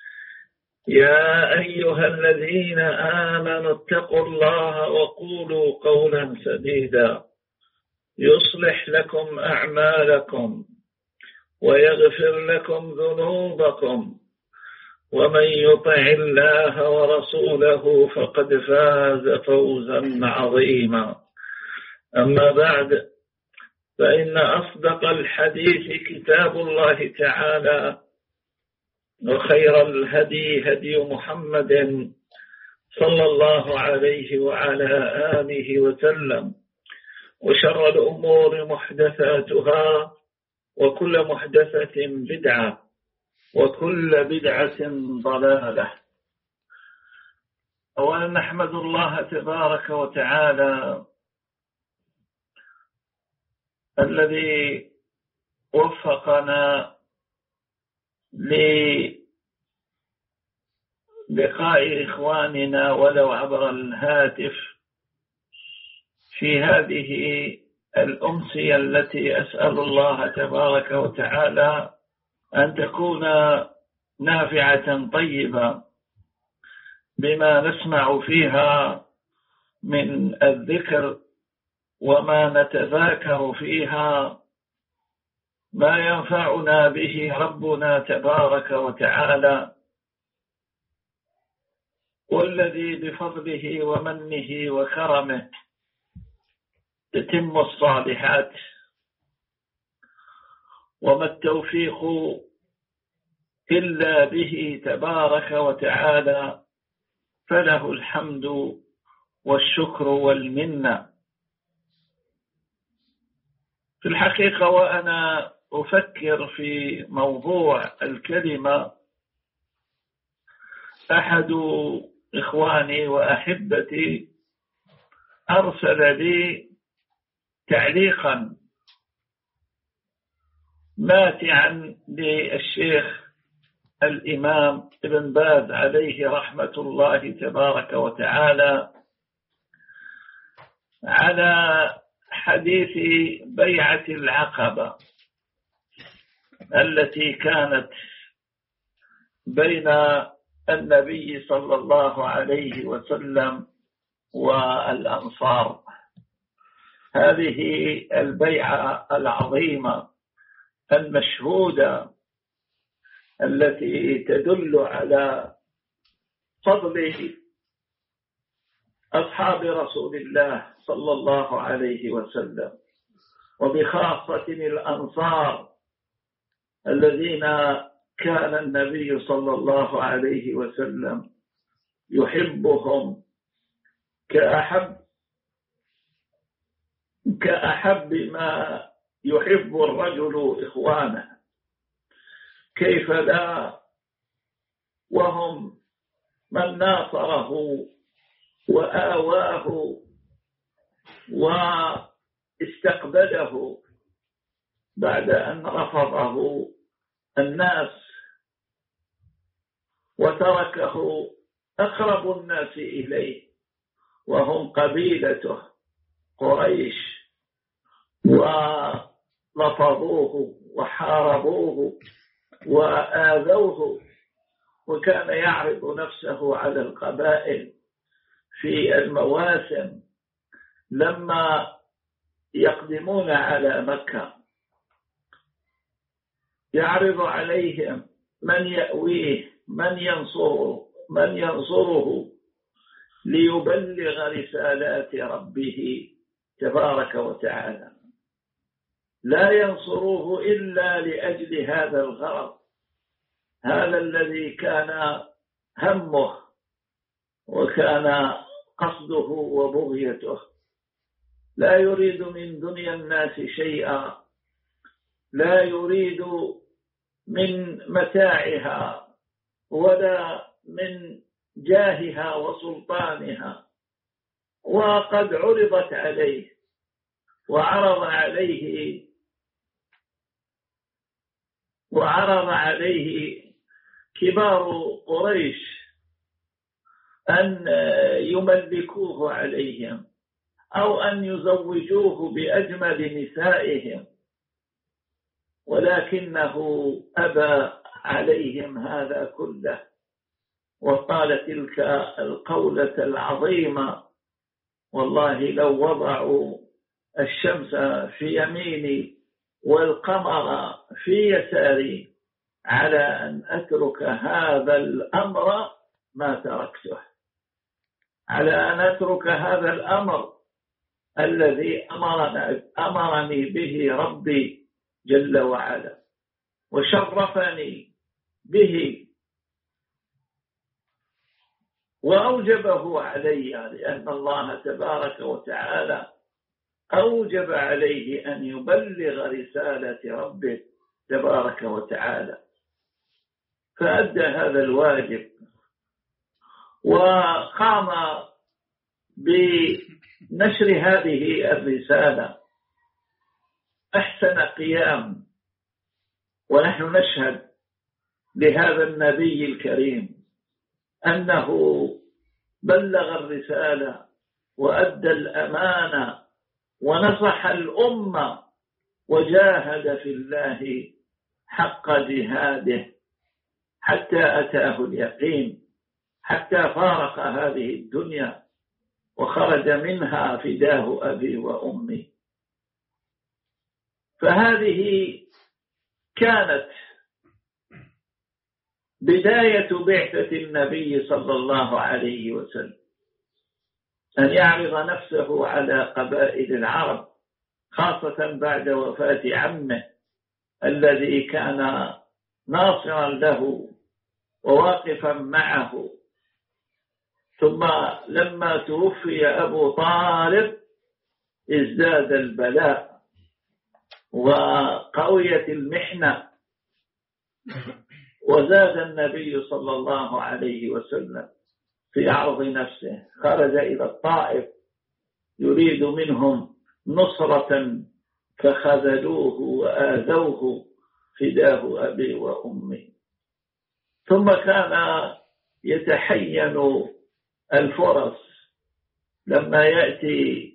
يا أيها الذين آمنوا اتقوا الله وقولوا قولا سديدا يصلح لكم أعمالكم ويغفر لكم ذنوبكم، ومن يطع الله ورسوله فقد فاز فوزا عظيما. أما بعد، فإن أصدق الحديث كتاب الله تعالى، وخير الهدي هدي محمد صلى الله عليه وعلى آله وسلم، وشر الأمور محدثاتها، وكل محدثة بدعة، وكل بدعة ضلالة. أولا نحمد الله تبارك وتعالى الذي وفقنا للقاء إخواننا ولو عبر الهاتف في هذه الأمسية التي أسأل الله تبارك وتعالى أن تكون نافعة طيبة بما نسمع فيها من الذكر، وما نتذاكر فيها ما ينفعنا به ربنا تبارك وتعالى، والذي بفضله ومنه وكرمه تتم الصالحات، وما التوفيق إلا به تبارك وتعالى، فله الحمد والشكر والمنة. في الحقيقة وأنا أفكر في موضوع الكلمة أحد إخواني وأحبتي أرسل لي تعليقا ماتعا للشيخ الإمام ابن باز عليه رحمة الله تبارك وتعالى على حديث بيعة العقبة التي كانت بين النبي صلى الله عليه وسلم والأنصار. هذه البيعة العظيمة المشهودة التي تدل على فضل أصحاب رسول الله صلى الله عليه وسلم، وبخاصة الأنصار الذين كان النبي صلى الله عليه وسلم يحبهم كأحب كأحب ما يحب الرجل إخوانه، كيف لا وهم من ناصره وآواه واستقبله بعد أن رفضه الناس وتركه أقرب الناس إليه وهم قبيلته قريش، ورفضوه وحاربوه وآذوه، وكان يعرض نفسه على القبائل في المواسم لما يقدمون على مكة، يعرض عليهم من يأويه من ينصره من ينصره ليبلغ رسالات ربه تبارك وتعالى، لا ينصروه إلا لأجل هذا الغرض، هذا الذي كان همه وكان قصده وبغيته، لا يريد من دنيا الناس شيئا، لا يريد من متاعها ولا من جاهها وسلطانها. وقد عرضت عليه وعرض عليه وعرض عليه كبار قريش أن يملكوه عليهم أو أن يزوجوه بأجمل نسائهم، ولكنه أبى عليهم هذا كله، وقال تلك القولة العظيمة: والله لو وضعوا الشمس في يميني والقمر في يساري على أن أترك هذا الأمر ما تركته، على أن أترك هذا الأمر الذي أمرني به ربي جل وعلا وشرفني به وأوجبه علي، لأن الله تبارك وتعالى أوجب عليه أن يبلغ رسالة ربه تبارك وتعالى، فأدى هذا الواجب وقام بنشر هذه الرسالة أحسن قيام. ونحن نشهد لهذا النبي الكريم أنه بلغ الرسالة وأدى الأمانة ونصح الأمة وجاهد في الله حق جهاده حتى أتاه اليقين، حتى فارق هذه الدنيا وخرج منها فداه أبي وأمي. فهذه كانت بداية بعثة النبي صلى الله عليه وسلم، أن يعرض نفسه على قبائل العرب، خاصة بعد وفاة عمه الذي كان ناصرا له وواقفا معه. ثم لما توفي أبو طالب ازداد البلاء، وقوية المحنة. وزاد النبي صلى الله عليه وسلم في عرض نفسه، خرج إلى الطائف يريد منهم نصرة فخذلوه وآذوه فداه أبي وأمي. ثم كان يتحين الفرص لما يأتي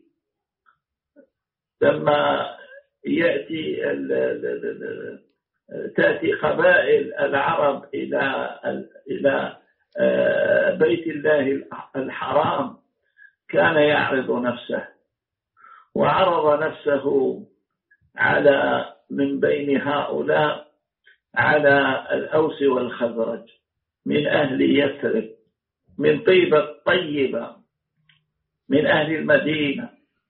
لما يأتي ال ال ال تأتي قبائل العرب إلى إلى بيت الله الحرام، كان يعرض نفسه، وعرض نفسه على من بين هؤلاء على الأوس والخزرج من أهل يثرب، من طيبة الطيبة، من أهل المدينة،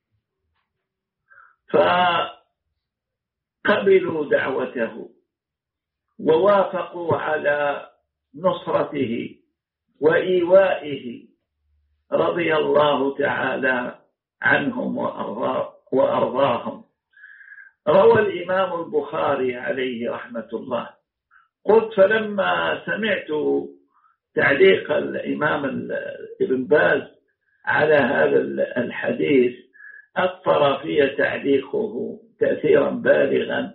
فقبلوا دعوته ووافقوا على نصرته وإيوائه رضي الله تعالى عنهم وأرضاهم. روى الإمام البخاري عليه رحمة الله، قلت فلما سمعت تعليق الإمام ابن باز على هذا الحديث أثر في تعليقه تأثيرا بالغا،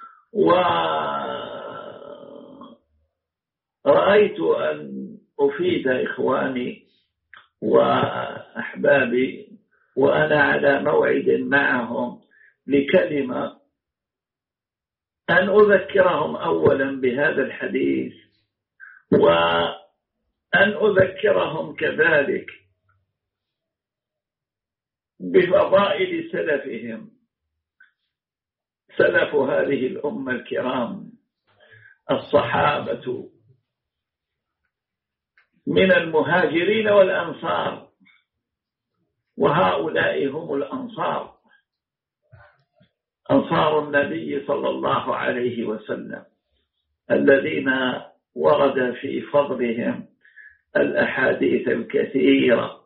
ورأيت أن أفيد إخواني وأحبابي وأنا على موعد معهم لكلمة، أن أذكرهم أولا بهذا الحديث، وأن أذكرهم كذلك بفضائل سلفهم، سلف هذه الأمة الكرام الصحابة من المهاجرين والأنصار، وهؤلاء هم الأنصار، أنصار النبي صلى الله عليه وسلم الذين ورد في فضلهم الأحاديث الكثيرة.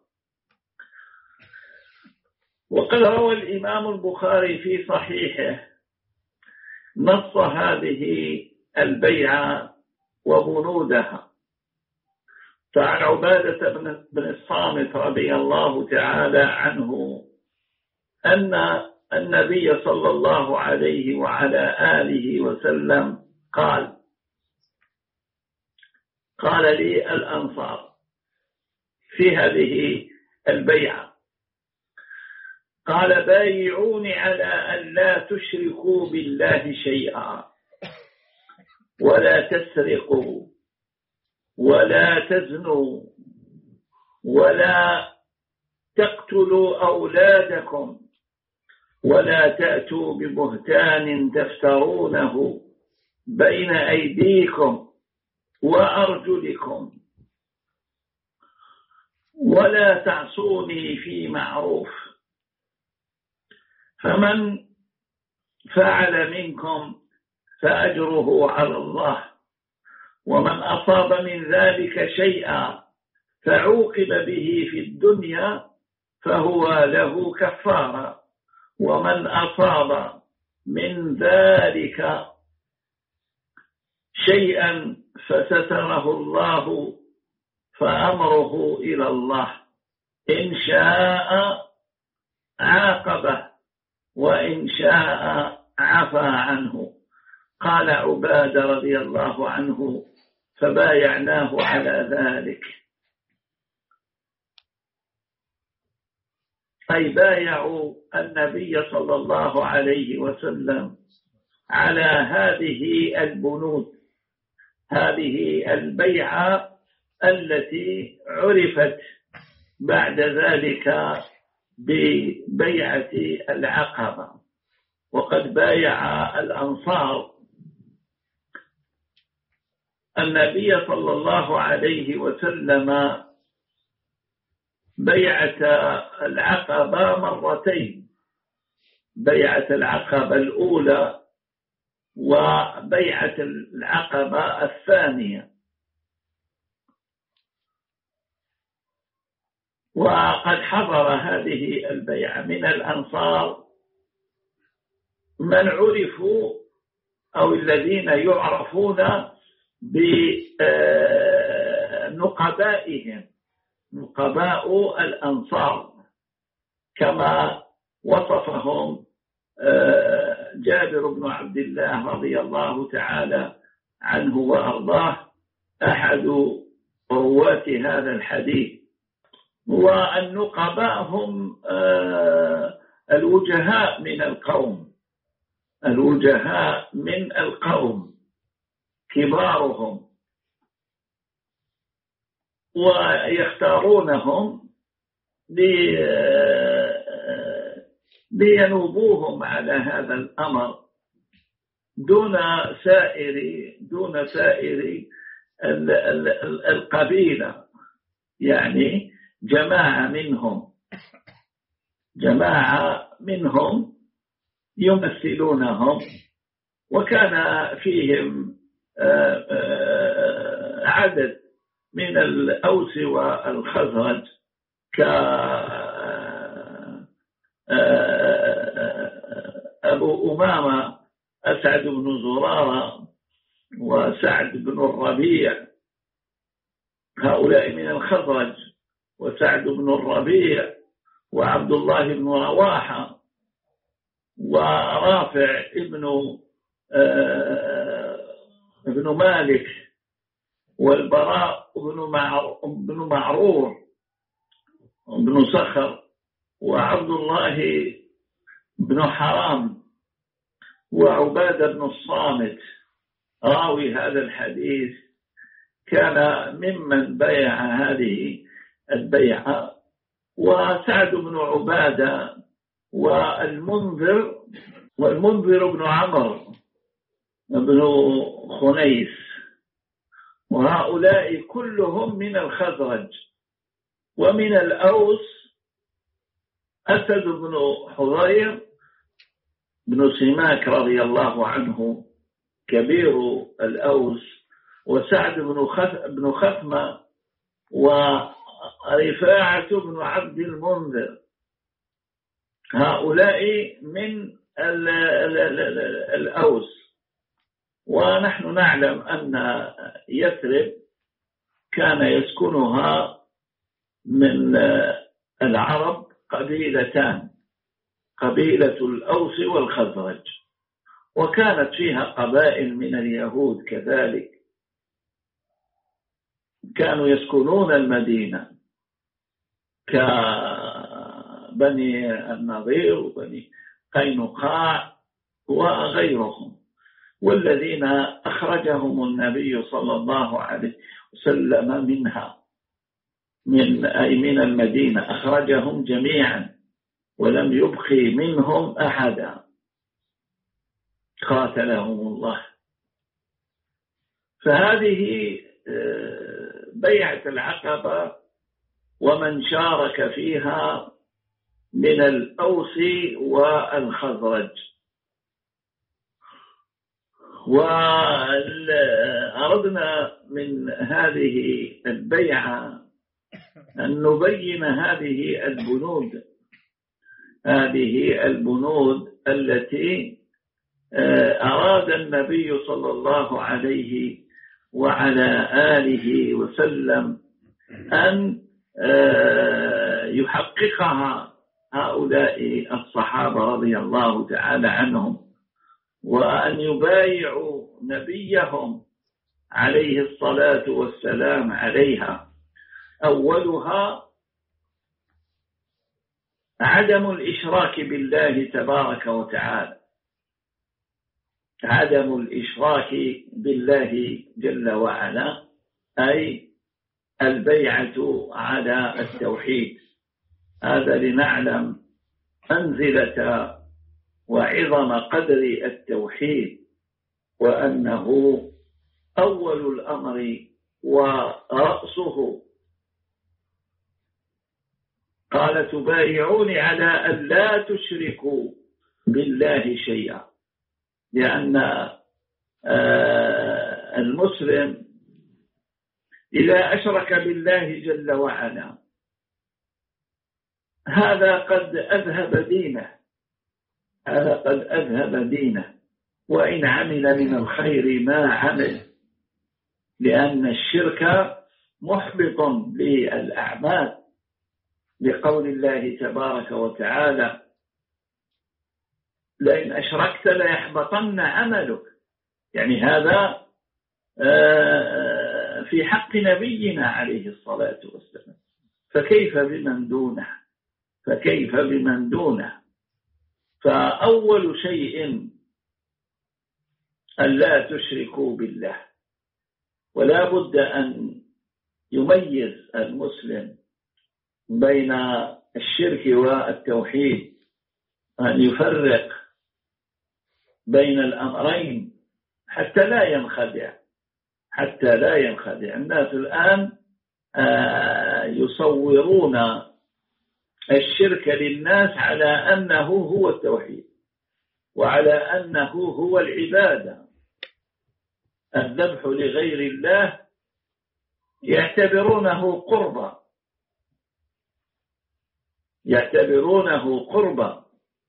وقد روى الإمام البخاري في صحيحه نص هذه البيعة وبنودها، فعن عبادة بن الصامت رضي الله تعالى عنه أن النبي صلى الله عليه وعلى آله وسلم قال قال لي الأنصار في هذه البيعة، قال بايعوني على أن لا تشركوا بالله شيئا، ولا تسرقوا، ولا تزنوا، ولا تقتلوا أولادكم، ولا تأتوا ببهتان تفترونه بين أيديكم وأرجلكم، ولا تعصوني في معروف، فمن فعل منكم فأجره على الله، ومن أصاب من ذلك شيئا فعوقب به في الدنيا فهو له كفارة، ومن أصاب من ذلك شيئا فستره الله فأمره إلى الله، إن شاء عاقبه وإن شاء عفى عنه. قال عبادة رضي الله عنه فبايعناه على ذلك، أي بايعوا النبي صلى الله عليه وسلم على هذه البنود، هذه البيعة التي عرفت بعد ذلك ببيعة العقبة. وقد بايع الأنصار النبي صلى الله عليه وسلم بيعة العقبة مرتين، بيعة العقبة الأولى وبيعة العقبة الثانية. وقد حضر هذه البيعة من الأنصار من عرفوا أو الذين يعرفون بنقبائهم، نقباء الأنصار، كما وصفهم جابر بن عبد الله رضي الله تعالى عنه وأرضاه أحد رواة هذا الحديث. والنقباء هم الوجهاء من القوم، الوجهاء من القوم كبارهم، ويختارونهم لينوبوهم على هذا الأمر دون سائر دون سائر القبيلة، يعني جماعة منهم جماعة منهم يمثلونهم، وكان فيهم عدد من الأوس والخزرج كأبو أمامة أسعد بن زرارة وسعد بن الربيع، هؤلاء من الخزرج، وسعد بن الربيع وعبد الله بن رواحة ورافع ابن ابن مالك والبراء بن معرور بن صخر وعبد الله بن حرام وعبادة بن الصامت راوي هذا الحديث، كان ممن بيع هذه البيعة. وسعد بن عبادة والمنذر والمنذر بن عمرو بن خنيس، وهؤلاء كلهم من الخزرج. ومن الأوس أسد بن حضير بن سماك رضي الله عنه كبير الأوس، وسعد بن خثمة ورفاعة بن عبد المنذر، هؤلاء من الأوس. ونحن نعلم أن يثرب كان يسكنها من العرب قبيلتان، قبيلة الأوس والخزرج، وكانت فيها قبائل من اليهود كذلك كانوا يسكنون المدينة كبني النضير وبني قينقاع وغيرهم، والذين أخرجهم النبي صلى الله عليه وسلم منها من أي من المدينة، أخرجهم جميعا ولم يبقي منهم أحدا قاتلهم الله. فهذه بيعة العقبة ومن شارك فيها من الأوس والخزرج. وأردنا من هذه البيعة أن نبين هذه البنود هذه البنود التي أراد النبي صلى الله عليه وعلى آله وسلم أن يحققها هؤلاء الصحابة رضي الله تعالى عنهم، وأن يبايعوا نبيهم عليه الصلاة والسلام عليها. أولها عدم الإشراك بالله تبارك وتعالى، عدم الإشراك بالله جل وعلا، أي البيعة على التوحيد. هذا لنعلم منزلة وعظم قدر التوحيد، وأنه أول الأمر ورأسه. قال تبايعوني على أن لا تشركوا بالله شيئا، لأن المسلم إذا أشرك بالله جل وعلا هذا قد أذهب دينه، هذا قد أذهب دينه، وإن عمل من الخير ما عمل، لأن الشرك محبط للأعمال، لقول الله تبارك وتعالى: لئن أشركت ليحبطن عملك. يعني هذا في حق نبينا عليه الصلاة والسلام، فكيف بمن دونه فكيف بمن دونه فأول شيء أن لا تشركوا بالله، ولا بد أن يميز المسلم بين الشرك والتوحيد، أن يفرق بين الأمرين حتى لا ينخدع حتى لا ينخدع الناس الآن يصورون الشرك للناس على أنه هو التوحيد، وعلى أنه هو العبادة. الذبح لغير الله يعتبرونه قربا يعتبرونه قربا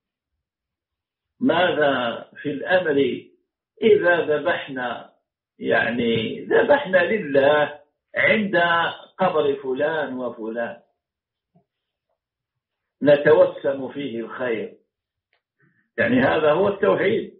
ماذا في الأمر إذا ذبحنا؟ يعني ذبحنا لله عند قبر فلان وفلان، نتوسم فيه الخير، يعني هذا هو التوحيد،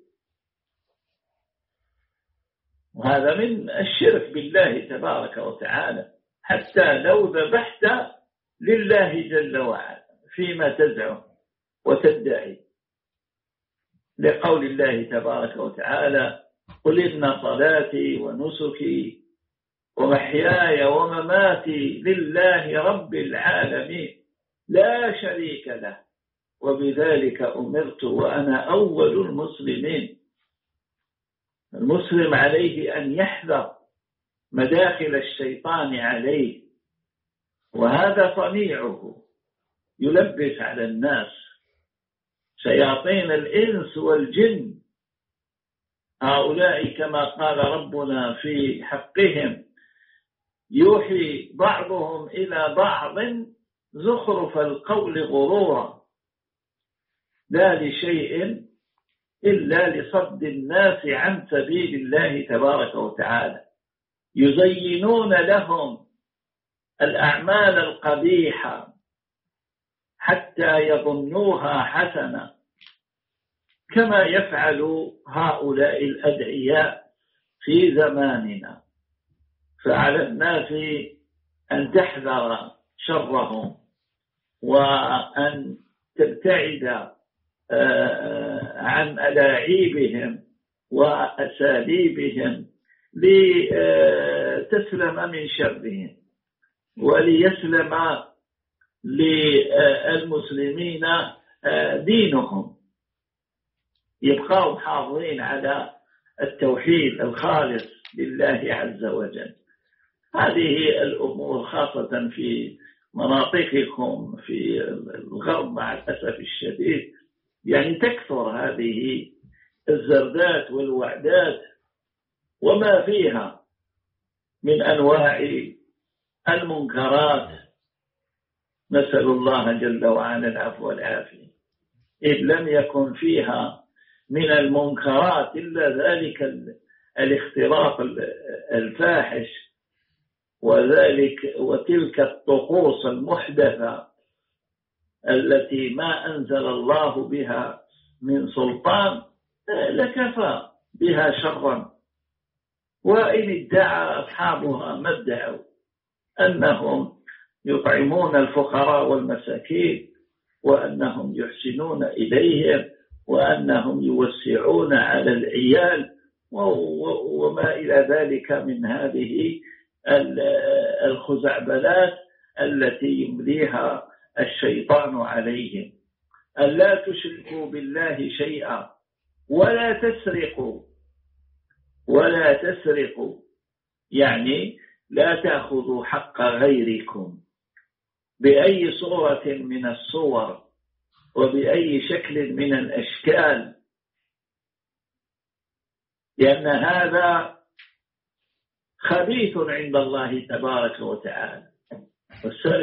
وهذا من الشرك بالله تبارك وتعالى. حتى لو ذبحت لله جل وعلا فيما تزعم وتدعي، لقول الله تبارك وتعالى: قل إن صلاتي ونسكي ومحياي ومماتي لله رب العالمين لا شريك له وبذلك أمرت وأنا أول المسلمين. المسلم عليه أن يحذر مداخل الشيطان عليه، وهذا صنيعه، يلبس على الناس شياطين الإنس والجن، هؤلاء كما قال ربنا في حقهم: يوحي بعضهم إلى بعض زخرف القول غرورا، لا لشيء إلا لصد الناس عن سبيل الله تبارك وتعالى. يزينون لهم الأعمال القبيحة حتى يظنوها حسنة، كما يفعل هؤلاء الأدعياء في زماننا. فعلى الناس أن تحذر شرهم، وأن تبتعد عن ألاعيبهم وأساليبهم لتسلم من شرهم، وليسلم للمسلمين دينهم، يبقوا حاضرين على التوحيد الخالص لله عز وجل. هذه الأمور خاصة في مناطقكم في الغرب مع الأسف الشديد، يعني تكثر هذه الزردات والوعدات وما فيها من أنواع المنكرات، نسأل الله جل وعلا العفو والعافية. إذ لم يكن فيها من المنكرات إلا ذلك الاختلاط الفاحش، وذلك وتلك الطقوس المحدثة التي ما أنزل الله بها من سلطان، لكفى بها شرا. وإن ادعى أصحابها ما ادعوا أنهم يطعمون الفقراء والمساكين، وأنهم يحسنون إليهم، وأنهم يوسعون على العيال، وما إلى ذلك من هذه الخزعبلات التي يمليها الشيطان عليهم. ألا تشركوا بالله شيئا ولا تسرقوا ولا تسرقوا يعني لا تأخذوا حق غيركم بأي صورة من الصور وبأي شكل من الأشكال، لأن هذا خبيث عند الله تبارك وتعالى.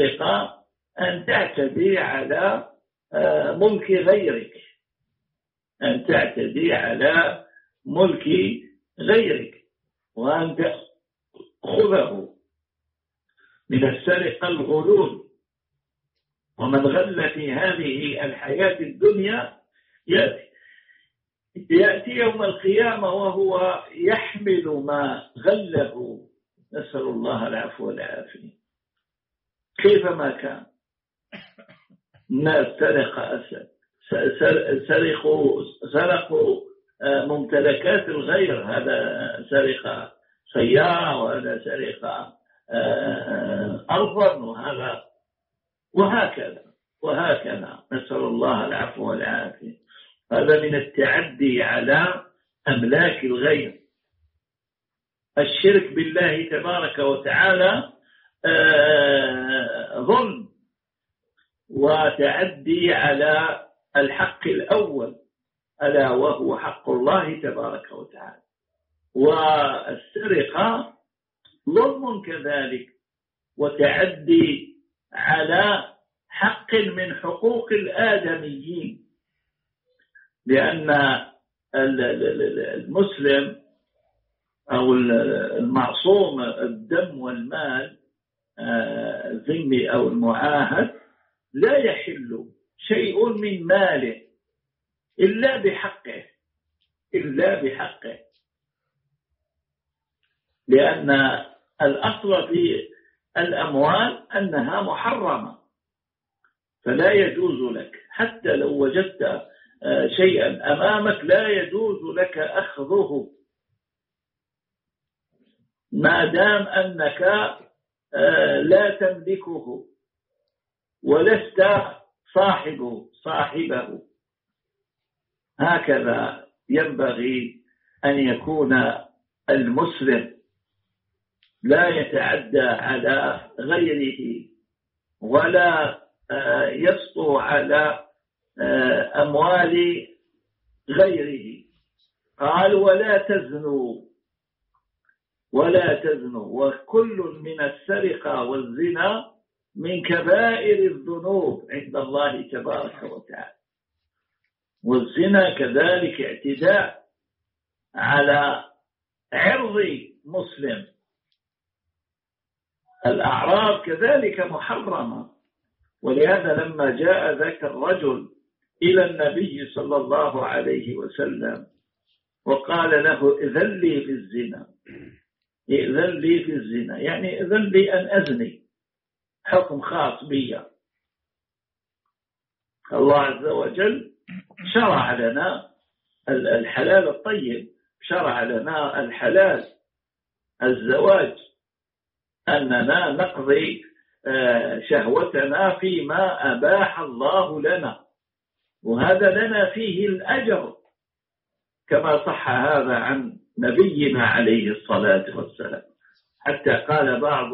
والسرقة أن تعتدي على ملك غيرك، أن تعتدي على ملك غيرك وأن تأخذه. من السرقة الغلول، ومن غل في هذه الحياة الدنيا يأتي, يأتي يوم القيامة وهو يحمل ما غله، نسأل الله العفو والعافية. كيفما كان الناس سرق أسد، سرقوا سرقوا ممتلكات الغير، هذا سرق سيارة وهذا سرق أرضا وهذا وهكذا وهكذا، نسأل الله العفو والعافية. هذا من التعدي على أملاك الغير. الشرك بالله تبارك وتعالى ظلم وتعدي على الحق الأول، ألا وهو حق الله تبارك وتعالى. والسرقة ظلم كذلك، وتعدي على حق من حقوق الآدميين، لأن المسلم أو المعصوم الدم والمال الذمي أو المعاهد لا يحل شيء من ماله إلا بحقه إلا بحقه، لأن الأصل في الأموال أنها محرمة، فلا يجوز لك حتى لو وجدت شيئا أمامك لا يجوز لك أخذه ما دام أنك لا تملكه ولست صاحبه صاحبه. هكذا ينبغي أن يكون المسلم، لا يتعدى على غيره ولا يسطو على أموال غيره. قال ولا تزنوا ولا تزنوا، وكل من السرقة والزنا من كبائر الذنوب عند الله تبارك وتعالى. والزنا كذلك اعتداء على عرض مسلم. الأعراض كذلك محرمة، ولهذا لما جاء ذاك الرجل إلى النبي صلى الله عليه وسلم وقال له إذن لي في الزنا، إذن لي في الزنا يعني إذن لي أن أزني، حكم خاص بي. الله عز وجل شرع لنا الحلال الطيب، شرع لنا الحلال الزواج، أننا نقضي شهوتنا فيما أباح الله لنا، وهذا لنا فيه الأجر كما صح هذا عن نبينا عليه الصلاة والسلام. حتى قال بعض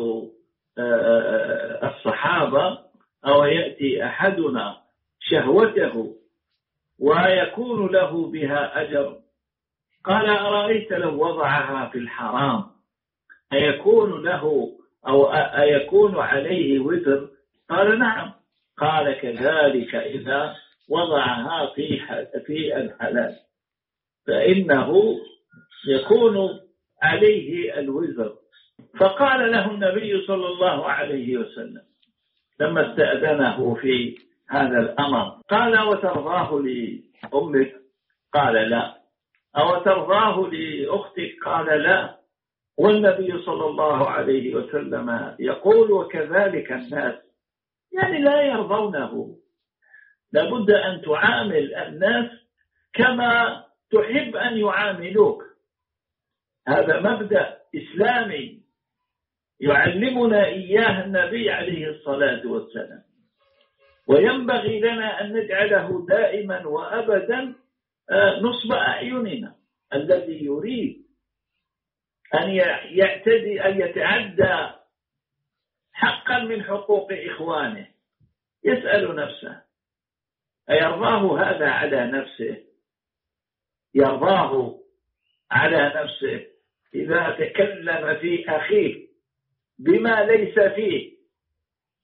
الصحابة أو يأتي أحدنا شهوته ويكون له بها أجر؟ قال أرأيت لو وضعها في الحرام أيكون له أو أيكون عليه وزر؟ قال نعم. قال كذلك إذا وضعها في في الحلال فإنه يكون عليه الوزر. فقال له النبي صلى الله عليه وسلم لما استأذنه في هذا الأمر قال وترضاه لأمك؟ قال لا. أو ترضاه لأختك؟ قال لا. والنبي صلى الله عليه وسلم يقول وكذلك الناس، يعني لا يرضونه. لابد أن تعامل الناس كما تحب أن يعاملوك. هذا مبدأ إسلامي يعلمنا إياه النبي عليه الصلاة والسلام، وينبغي لنا أن نجعله دائما وأبدا نصب أعيننا. الذي يريد أن يعتدي أن يتعدى حقا من حقوق إخوانه يسأل نفسه أيرضاه هذا على نفسه؟ يرضاه على نفسه إذا تكلم في أخيه بما ليس فيه؟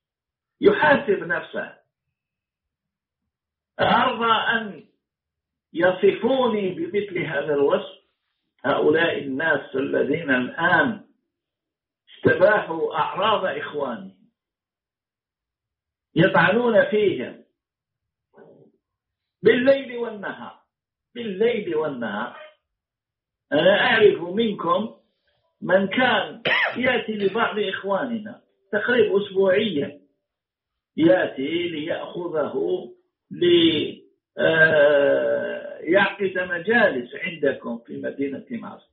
يحاسب نفسه. أرضى أن يصفوني بمثل هذا الوصف، هؤلاء الناس الذين الآن استباحوا أعراض إخوانهم يطعنون فيهم بالليل والنهار بالليل والنهار. أنا أعرف منكم من كان يأتي لبعض إخواننا تقريبا أسبوعيا، يأتي ليأخذه ليعقد مجالس عندكم في مدينة مصر.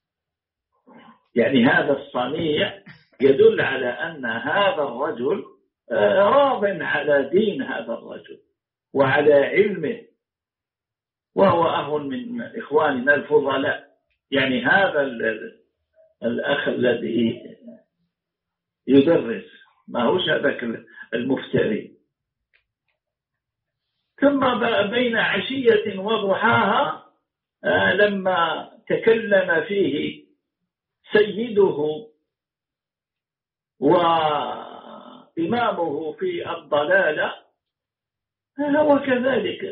يعني هذا الصنيع يدل على أن هذا الرجل راض على دين هذا الرجل وعلى علمه، وهو أخ من إخواننا الفضلاء. يعني هذا الأخ الذي يدرس ما هوش هذاك المفتري. ثم بين عشية وضحاها لما تكلم فيه سيده وإمامه في الضلالة هو كذلك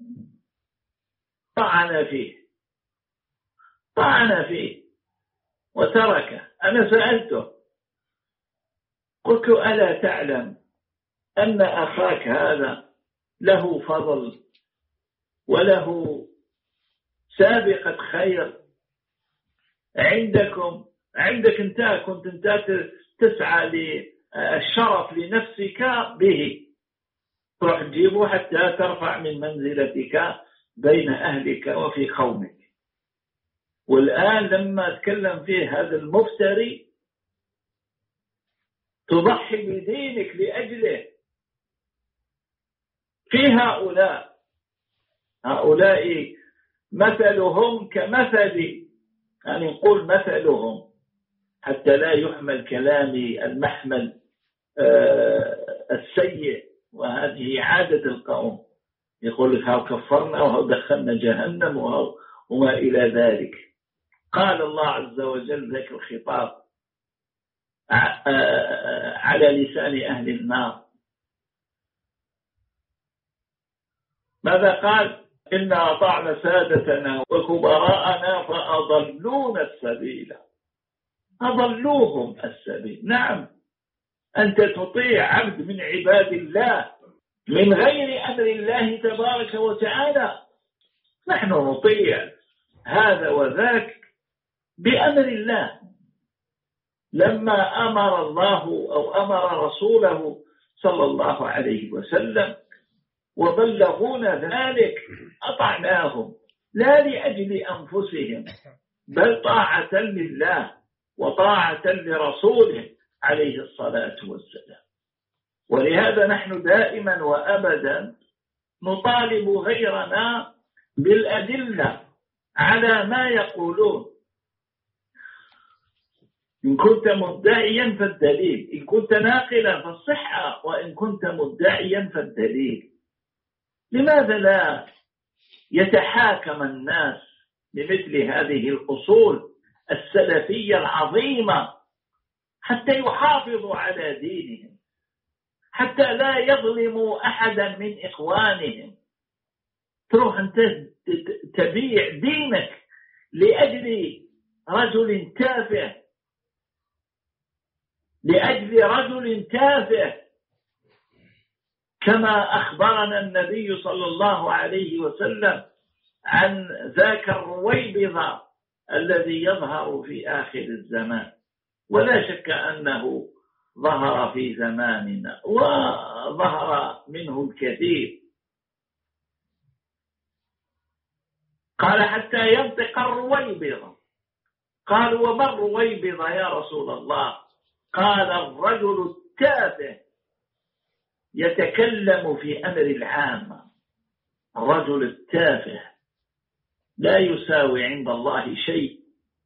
طعن فيه طعن فيه وتركه. أنا سألته قلت ألا تعلم أن أخاك هذا له فضل وله سابقة خير عندكم؟ عندك انت كنت انت تسعى للشرف لنفسك به، تروح تجيبه حتى ترفع من منزلتك بين أهلك وفي قومك. والآن لما تكلم فيه هذا المفتري تضحي بدينك لأجله. في هؤلاء هؤلاء مثلهم كمثل، يعني نقول مثلهم حتى لا يحمل كلامي المحمل السيء، وهذه عادة القوم، يقول لك هاو كفرنا وهاو دخلنا جهنم وهاو وما إلى ذلك. قال الله عز وجل ذاك الخطاب على لسان أهل النار، ماذا قال؟ إنا أطعنا سادتنا وكبراءنا فأضلونا السبيل. أضلوهم السبيل. نعم، أنت تطيع عبد من عباد الله من غير أمر الله تبارك وتعالى. نحن نطيع هذا وذاك بأمر الله. لما أمر الله أو أمر رسوله صلى الله عليه وسلم وبلغونا ذلك أطعناهم، لا لأجل أنفسهم بل طاعة لله وطاعة لرسوله عليه الصلاة والسلام. ولهذا نحن دائما وأبدا نطالب غيرنا بالأدلة على ما يقولون. إن كنت مدعيا فالدليل، إن كنت ناقلا فالصحة، وإن كنت مدعيا فالدليل. لماذا لا يتحاكم الناس لمثل هذه الأصول السلفية العظيمة حتى يحافظوا على دينهم، حتى لا يظلموا أحدا من إخوانهم؟ تروح أنت تبيع دينك لأجل رجل تافه، لأجل رجل تافه، كما أخبرنا النبي صلى الله عليه وسلم عن ذاك الرويبضة الذي يظهر في آخر الزمان. ولا شك أنه ظهر في زماننا وظهر منه الكثير. قال حتى ينطق الرويبضة. قالوا وما الرويبضة يا رسول الله؟ قال الرجل التافه يتكلم في أمر العامة. الرجل التافه لا يساوي عند الله شيء،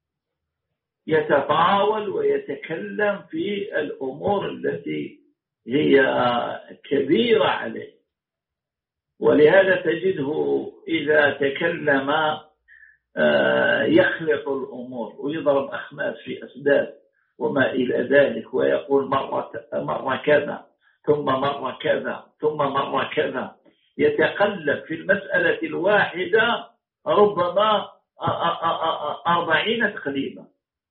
يتطاول ويتكلم في الأمور التي هي كبيرة عليه. ولهذا تجده إذا تكلم يخلق الأمور ويضرب أخماس في أسداد وما إلى ذلك، ويقول مرة, مرة كذا ثم مرة كذا ثم مرة كذا، يتقلب في المسألة الواحدة ربما أربعين تقليبا،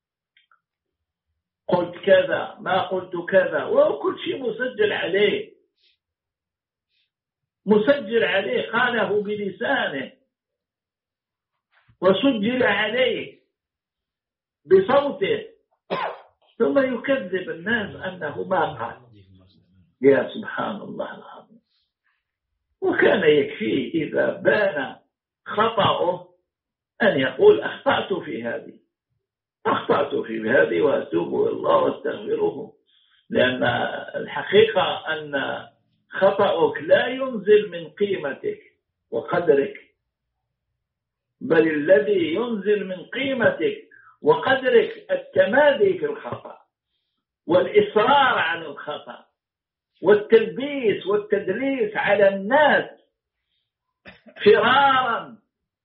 قلت كذا ما قلت كذا، وكل شيء مسجل عليه، مسجل عليه، قاله بلسانه وسجل عليه بصوته، ثم يكذب الناس أنه ما قال. يا سبحان الله العظيم. وكان يكفيه إذا بان خطأه أن يقول أخطأت في هذه، أخطأت في هذه وأتوب إلى الله واستغفره، لأن الحقيقة أن خطأك لا ينزل من قيمتك وقدرك، بل الذي ينزل من قيمتك وقدرك التمادي في الخطأ والإصرار عن الخطأ والتلبيس والتدليس على الناس فرارا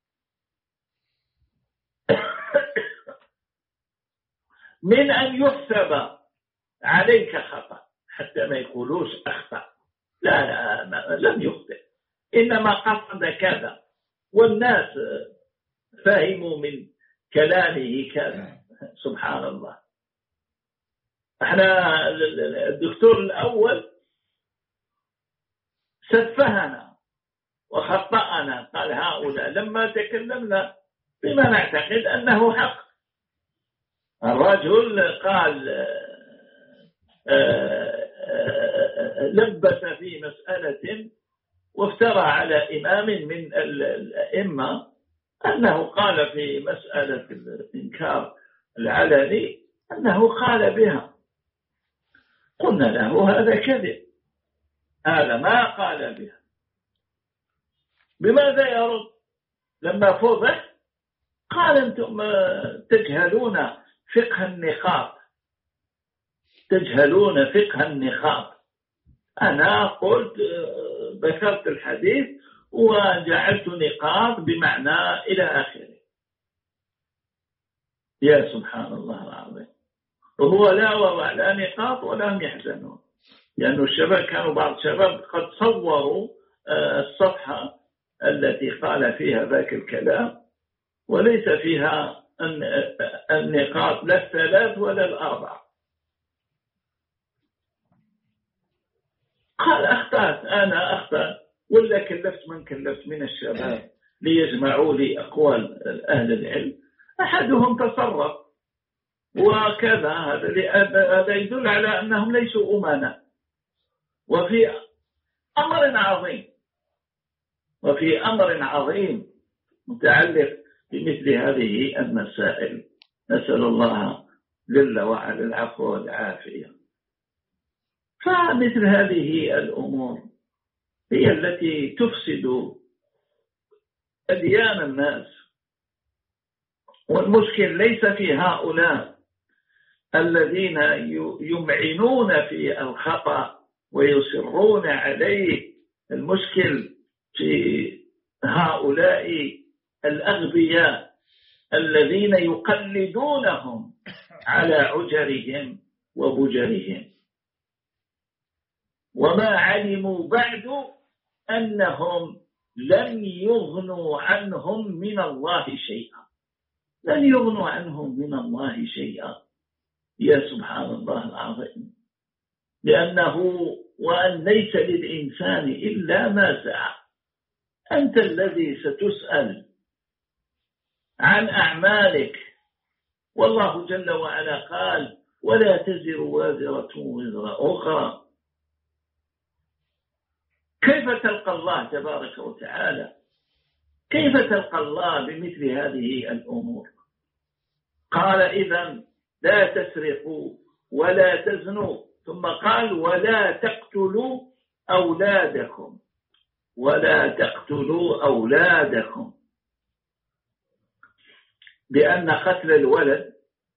من أن يحسب عليك خطأ، حتى ما يقولوش أخطأ، لا لا ما لم يخطئ، إنما قصد كذا، والناس فهموا من كلامه كذا. سبحان الله. احنا الدكتور الأول سفهنا وخطأنا، قال هؤلاء لما تكلمنا بما نعتقد أنه حق. الرجل قال لبس في مسألة وافترى على إمام من الأئمة أنه قال في مسألة الإنكار العلني أنه قال بها. قلنا له هذا كذب، هذا ما قال بها. بماذا يرد؟ لما فضح قال أنتم تجهلون فقه النقاط، تجهلون فقه النقاط. أنا قلت ذكرت الحديث وجعلت نقاط بمعنى إلى آخره. يا سبحان الله العظيم. وهو لا وضع لا نقاط ولا هم يحزنون، لأن الشباب كانوا بعض الشباب قد صوروا الصفحة التي قال فيها ذاك الكلام وليس فيها النقاط لا الثلاث ولا الأربع. قال أخطأت، أنا أخطأت، ولا كلفت من كلفت من الشباب ليجمعوا لي أقوال أهل العلم، أحدهم تصرف وكذا. هذا يدل على أنهم ليسوا أمنا. وفي أمر عظيم وفي أمر عظيم متعلق بمثل هذه المسائل، نسأل الله جل وعلا العفو والعافية. فمثل هذه الأمور هي التي تفسد أديان الناس. والمشكل ليس في هؤلاء الذين يمعنون في الخطأ ويصرون عليه، المشكل في هؤلاء الأغبياء الذين يقلدونهم على عجرهم وبجرهم، وما علموا بعد أنهم لن يغنوا عنهم من الله شيئا، لن يغنوا عنهم من الله شيئا. يا سبحان الله العظيم. لأنه وأن ليس للإنسان إلا ما سعى. أنت الذي ستسأل عن أعمالك، والله جل وعلا قال ولا تزر وازرة وزر أخرى. كيف تلقى الله تبارك وتعالى؟ كيف تلقى الله بمثل هذه الأمور؟ قال إذن لا تسرقوا ولا تزنوا، ثم قال ولا تقتلوا أولادكم، ولا تقتلوا أولادكم، لأن قتل الولد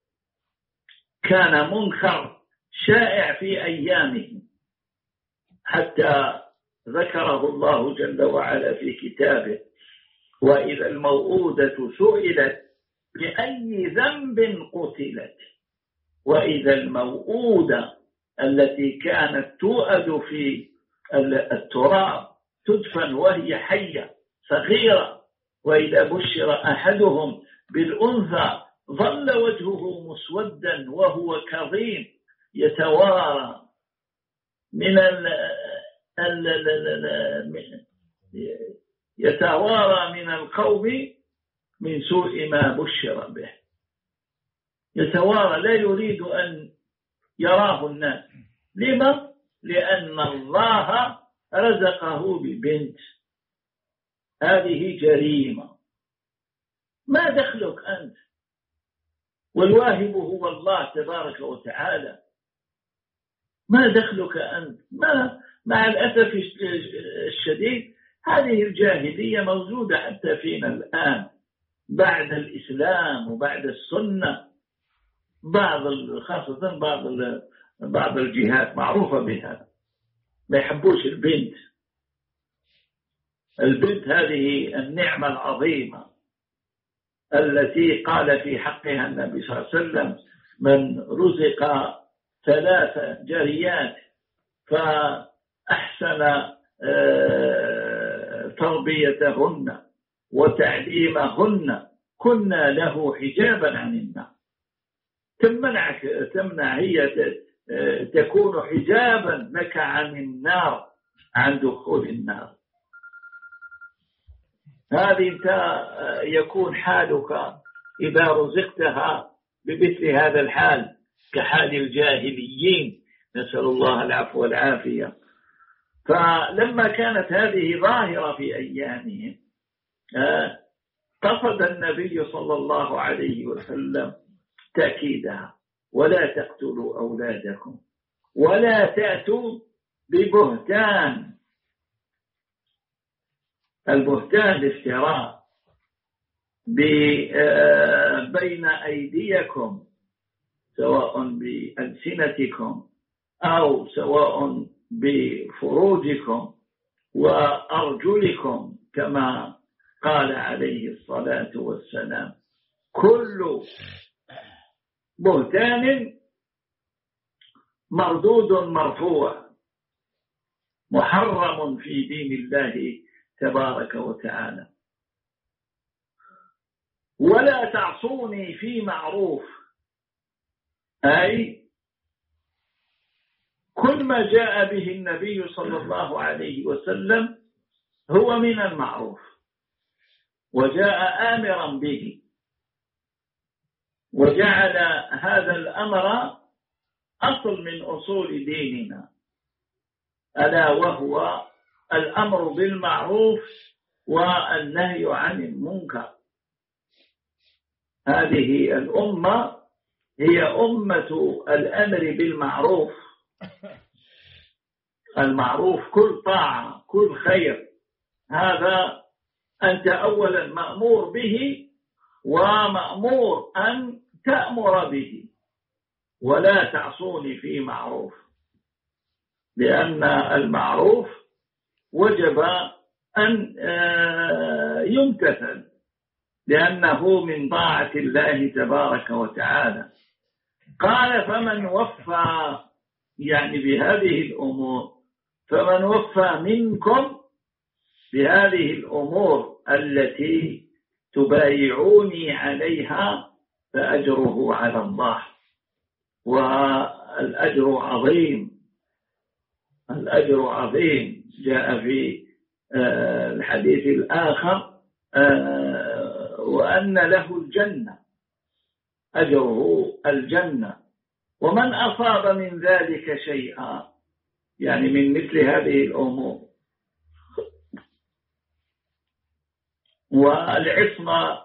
كان منكر شائع في أيامه، حتى ذكره الله جل وعلا في كتابه وإذا الموءودة سئلت بأي ذنب قتلت، وإذا الموءودة التي كانت توأد في التراب تدفن وهي حية صغيرة وإذا بشر أحدهم بالأنثى ظل وجهه مسودا وهو كظيم يتوارى من ال ال ال يتوارى من القوم من سوء ما بشر به. يتوارى، لا يريد أن يراه الناس. لما؟ لأن الله رزقه ببنت. هذه جريمة. ما دخلك أنت؟ والواهب هو الله تبارك وتعالى. ما دخلك أنت؟ ما مع الأسف الشديد هذه الجاهلية موجودة حتى فينا الآن بعد الإسلام وبعد السنة. بعض خاصة بعض بعض الجهات معروفة بها، ما يحبوش البنت. البنت هذه النعمة العظيمة التي قال في حقها النبي صلى الله عليه وسلم: من رزق ثلاث جريات فأحسن تربيتهن وتعليمهن كنا له حجابا عن النار. تمنعك تمنع هي تكون حجابا لك عن النار، عن دخول النار. هذه انت يكون حالك إذا رزقتها بمثل هذا الحال كحال الجاهليين، نسأل الله العفو والعافية. فلما كانت هذه ظاهرة في أيامهم قصد النبي صلى الله عليه وسلم تأكيدها: ولا تقتلوا أولادكم ولا تأتوا ببهتان. البهتان الافتراء بين أيديكم سواء بألسنتكم أو سواء بفروجكم وأرجلكم، كما قال عليه الصلاة والسلام: كل بهتان مردود مرفوع محرم في دين الله تبارك وتعالى. ولا تعصوني في معروف، أي كل ما جاء به النبي صلى الله عليه وسلم هو من المعروف وجاء آمرا به، وجعل هذا الأمر أصل من أصول ديننا، ألا وهو الأمر بالمعروف والنهي عن المنكر. هذه الأمة هي أمة الأمر بالمعروف. المعروف كل طاعة، كل خير، هذا أنت أولا مأمور به ومأمور أن تأمر به. ولا تعصوني في معروف، لأن المعروف وجب أن يمتثل لأنه من طاعة الله تبارك وتعالى. قال: فمن وفى، يعني بهذه الأمور، فمن وفى منكم بهذه الأمور التي تبايعوني عليها فأجره على الله، والأجر عظيم. الأجر عظيم. جاء في الحديث الآخر: وأن له الجنة، أجره الجنة. ومن أصاب من ذلك شيئا، يعني من مثل هذه الأمور، والعصمة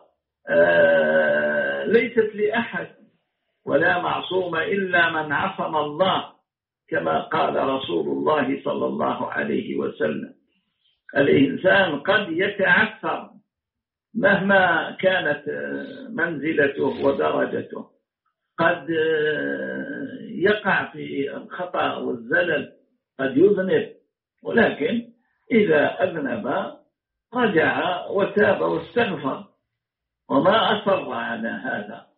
ليست لأحد ولا معصوم إلا من عصم الله، كما قال رسول الله صلى الله عليه وسلم: الإنسان قد يتعثر مهما كانت منزلته ودرجته، قد يقع في الخطأ والزلل، قد يذنب، ولكن إذا أذنب رجع وتاب واستغفر وما أصر على هذا.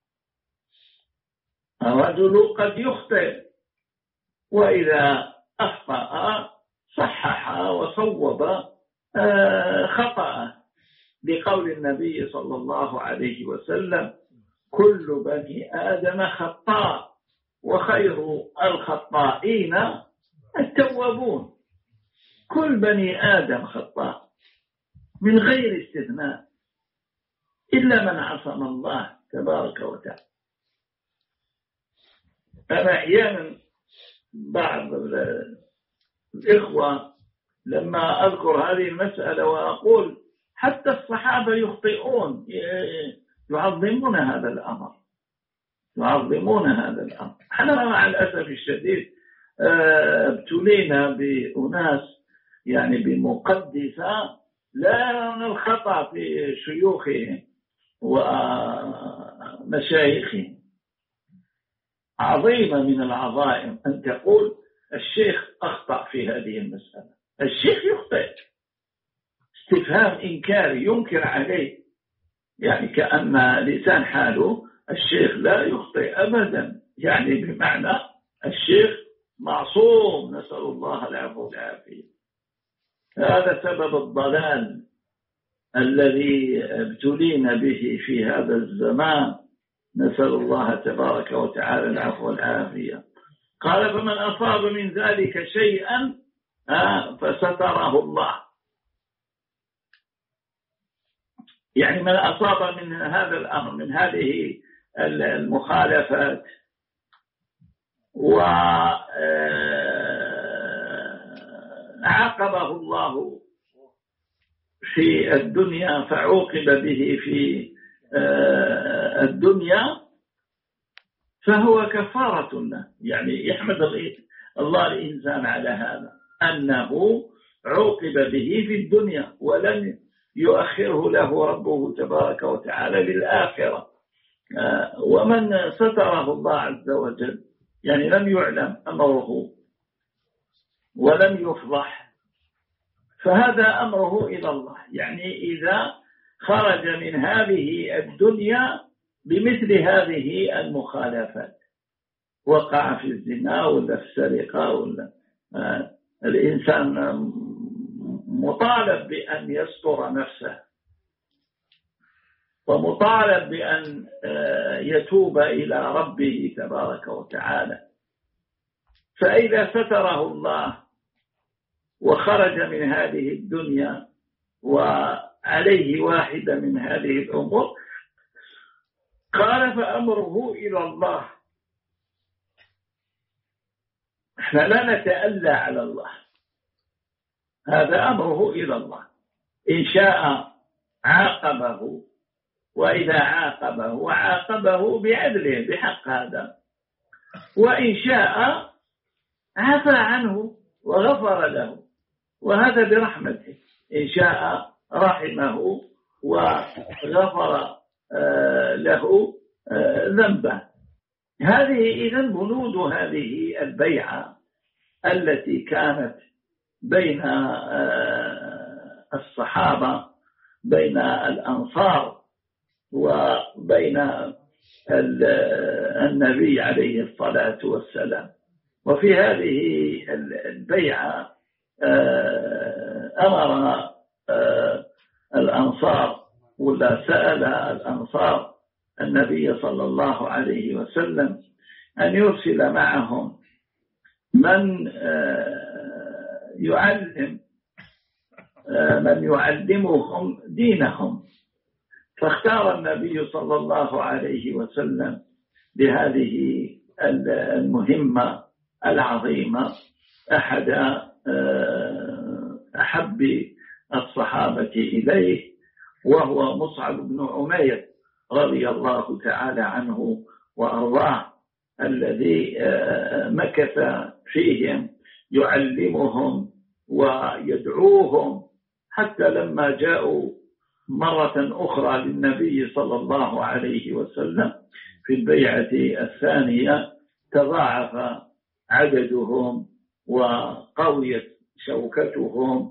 الرجل قد يخطئ، وإذا أخطأ صحح وصوب خطأه، لقول النبي صلى الله عليه وسلم: كل بني آدم خطاء وخير الخطائين التوابون. كل بني آدم خطاء من غير استثناء إلا من عصم الله تبارك وتعالى. أنا أحيانا بعض الإخوة لما أذكر هذه المسألة وأقول حتى الصحابة يخطئون يعظمون هذا الأمر يعظمون هذا الأمر. احنا مع الأسف الشديد ابتلينا بأناس يعني بمقدسة لا يرون الخطأ في شيوخهم ومشايخهم. عظيمة من العظائم أن تقول الشيخ أخطأ في هذه المسألة. الشيخ يخطئ، استفهام إنكاري ينكر عليه، يعني كأن لسان حاله الشيخ لا يخطئ أبدا، يعني بمعنى الشيخ معصوم، نسأل الله العفو والعافية. هذا سبب الضلال الذي ابتلينا به في هذا الزمان، نسأل الله تبارك وتعالى العفو والعافية. قال: فمن أصاب من ذلك شيئا فستره الله. يعني من أصاب من هذا الأمر، من هذه المخالفات وعاقبه الله في الدنيا فعوقب به في الدنيا فهو كفارة له. يعني يحمد الله الإنسان على هذا، أنه عوقب به في الدنيا ولم يؤخره له ربه تبارك وتعالى للآخرة. ومن ستره الله عز وجل يعني لم يعلم أمره ولم يفضح، فهذا أمره إلى الله. يعني إذا خرج من هذه الدنيا بمثل هذه المخالفات، وقع في الزنا ولا في السرقة ولا آه الإنسان مطالب بأن يستر نفسه، ومطالب بأن آه يتوب إلى ربه تبارك وتعالى. فإذا ستره الله وخرج من هذه الدنيا وعليه واحدة من هذه الأمور، قال: فأمره إلى الله. احنا لا نتألى على الله، هذا أمره إلى الله. إن شاء عاقبه، وإذا عاقبه عاقبه بعدله بحق هذا، وإن شاء عفى عنه وغفر له، وهذا برحمته. إن شاء رحمه وغفر له ذنبه. هذه إذن بنود هذه البيعة التي كانت بين الصحابة، بين الأنصار وبين النبي عليه الصلاة والسلام. وفي هذه البيعة أمر الأنصار ولا سأل الأنصار النبي صلى الله عليه وسلم أن يرسل معهم من يعلم من يعلمهم دينهم. فاختار النبي صلى الله عليه وسلم بهذه المهمة العظيمة أحد أحب الصحابة إليه، وهو مصعب بن عمير رضي الله تعالى عنه وأرضاه، الذي مكث فيهم يعلمهم ويدعوهم، حتى لما جاءوا مرة أخرى للنبي صلى الله عليه وسلم في البيعة الثانية تضاعف عددهم وقويت شوكتهم،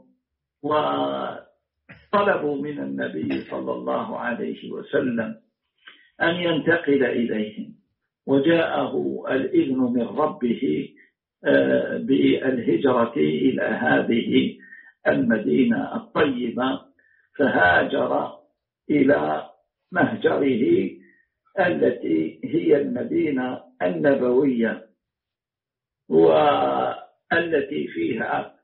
وطلبوا من النبي صلى الله عليه وسلم أن ينتقل إليهم. وجاءه الإذن من ربه بالهجرة إلى هذه المدينة الطيبة، فهاجر إلى مهجره التي هي المدينة النبوية، والتي فيها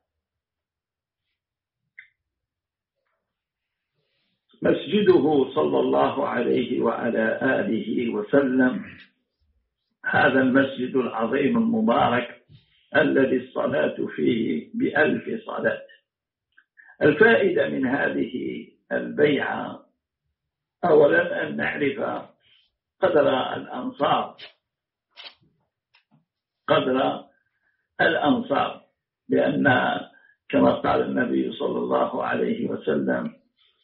مسجده صلى الله عليه وعلى آله وسلم، هذا المسجد العظيم المبارك الذي الصلاة فيه بألف صلاة. الفائدة من هذه البيعة أولا أن نعرف قدر الأنصار قدر الأنصار لأن كما قال النبي صلى الله عليه وسلم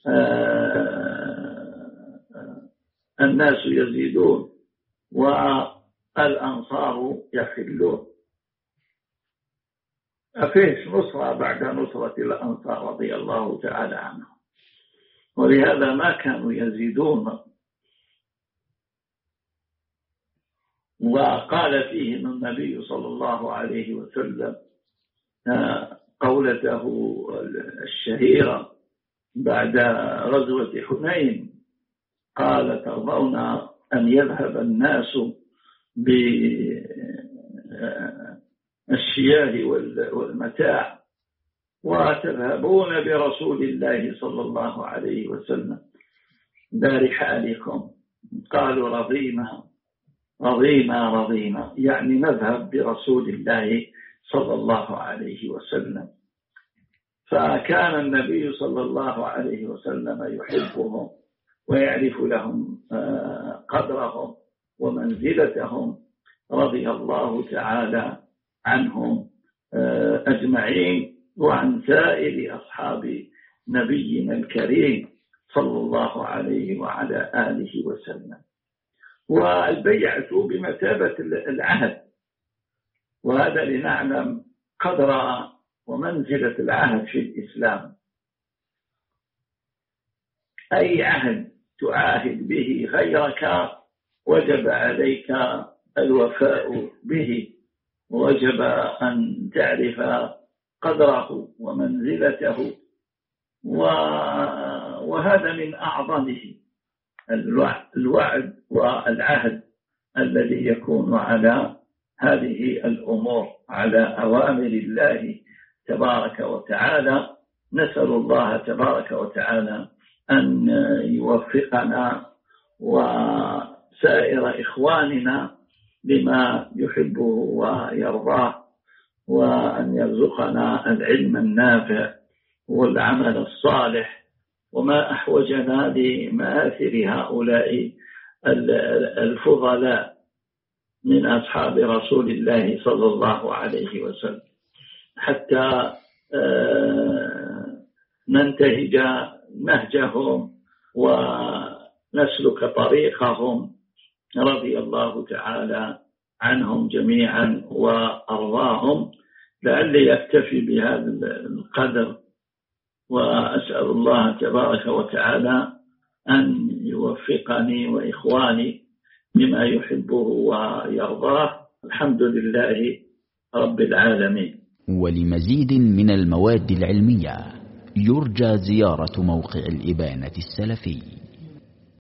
الناس يزيدون والأنصار يخلون. أفيش نصرة بعد نصرة الأنصار رضي الله تعالى عنهم، ولهذا ما كانوا يزيدون. وقال فيهم النبي صلى الله عليه وسلم قولته الشهيرة بعد غزوة حنين، قال ترضون أن يذهب الناس بالشياه والمتاع وتذهبون برسول الله صلى الله عليه وسلم برحالكم؟ قالوا رضينا رضينا رضينا، يعني نذهب برسول الله صلى الله عليه وسلم. فكان النبي صلى الله عليه وسلم يحبهم ويعرف لهم قدرهم ومنزلتهم رضي الله تعالى عنهم أجمعين وعن سائر أصحاب نبينا الكريم صلى الله عليه وعلى آله وسلم. والبيعة بمثابة العهد، وهذا لنعلم قدر ومنزلة العهد في الإسلام. أي عهد تعاهد به غيرك وجب عليك الوفاء به، وجب أن تعرف قدره ومنزلته، وهذا من أعظمه الوعد والعهد الذي يكون على هذه الأمور، على أوامر الله تبارك وتعالى. نسأل الله تبارك وتعالى أن يوفقنا وسائر إخواننا لما يحبه ويرضاه، وأن يرزقنا العلم النافع والعمل الصالح، وما أحوجنا لمآثر هؤلاء الفضلاء من أصحاب رسول الله صلى الله عليه وسلم حتى ننتهج نهجهم ونسلك طريقهم رضي الله تعالى عنهم جميعا وأرضاهم. لعلي أكتفي بهذا القدر، وأسأل الله تبارك وتعالى أن يوفقني وإخواني بما يحبه ويرضاه. الحمد لله رب العالمين. ولمزيد من المواد العلمية يرجى زيارة موقع الإبانة السلفي.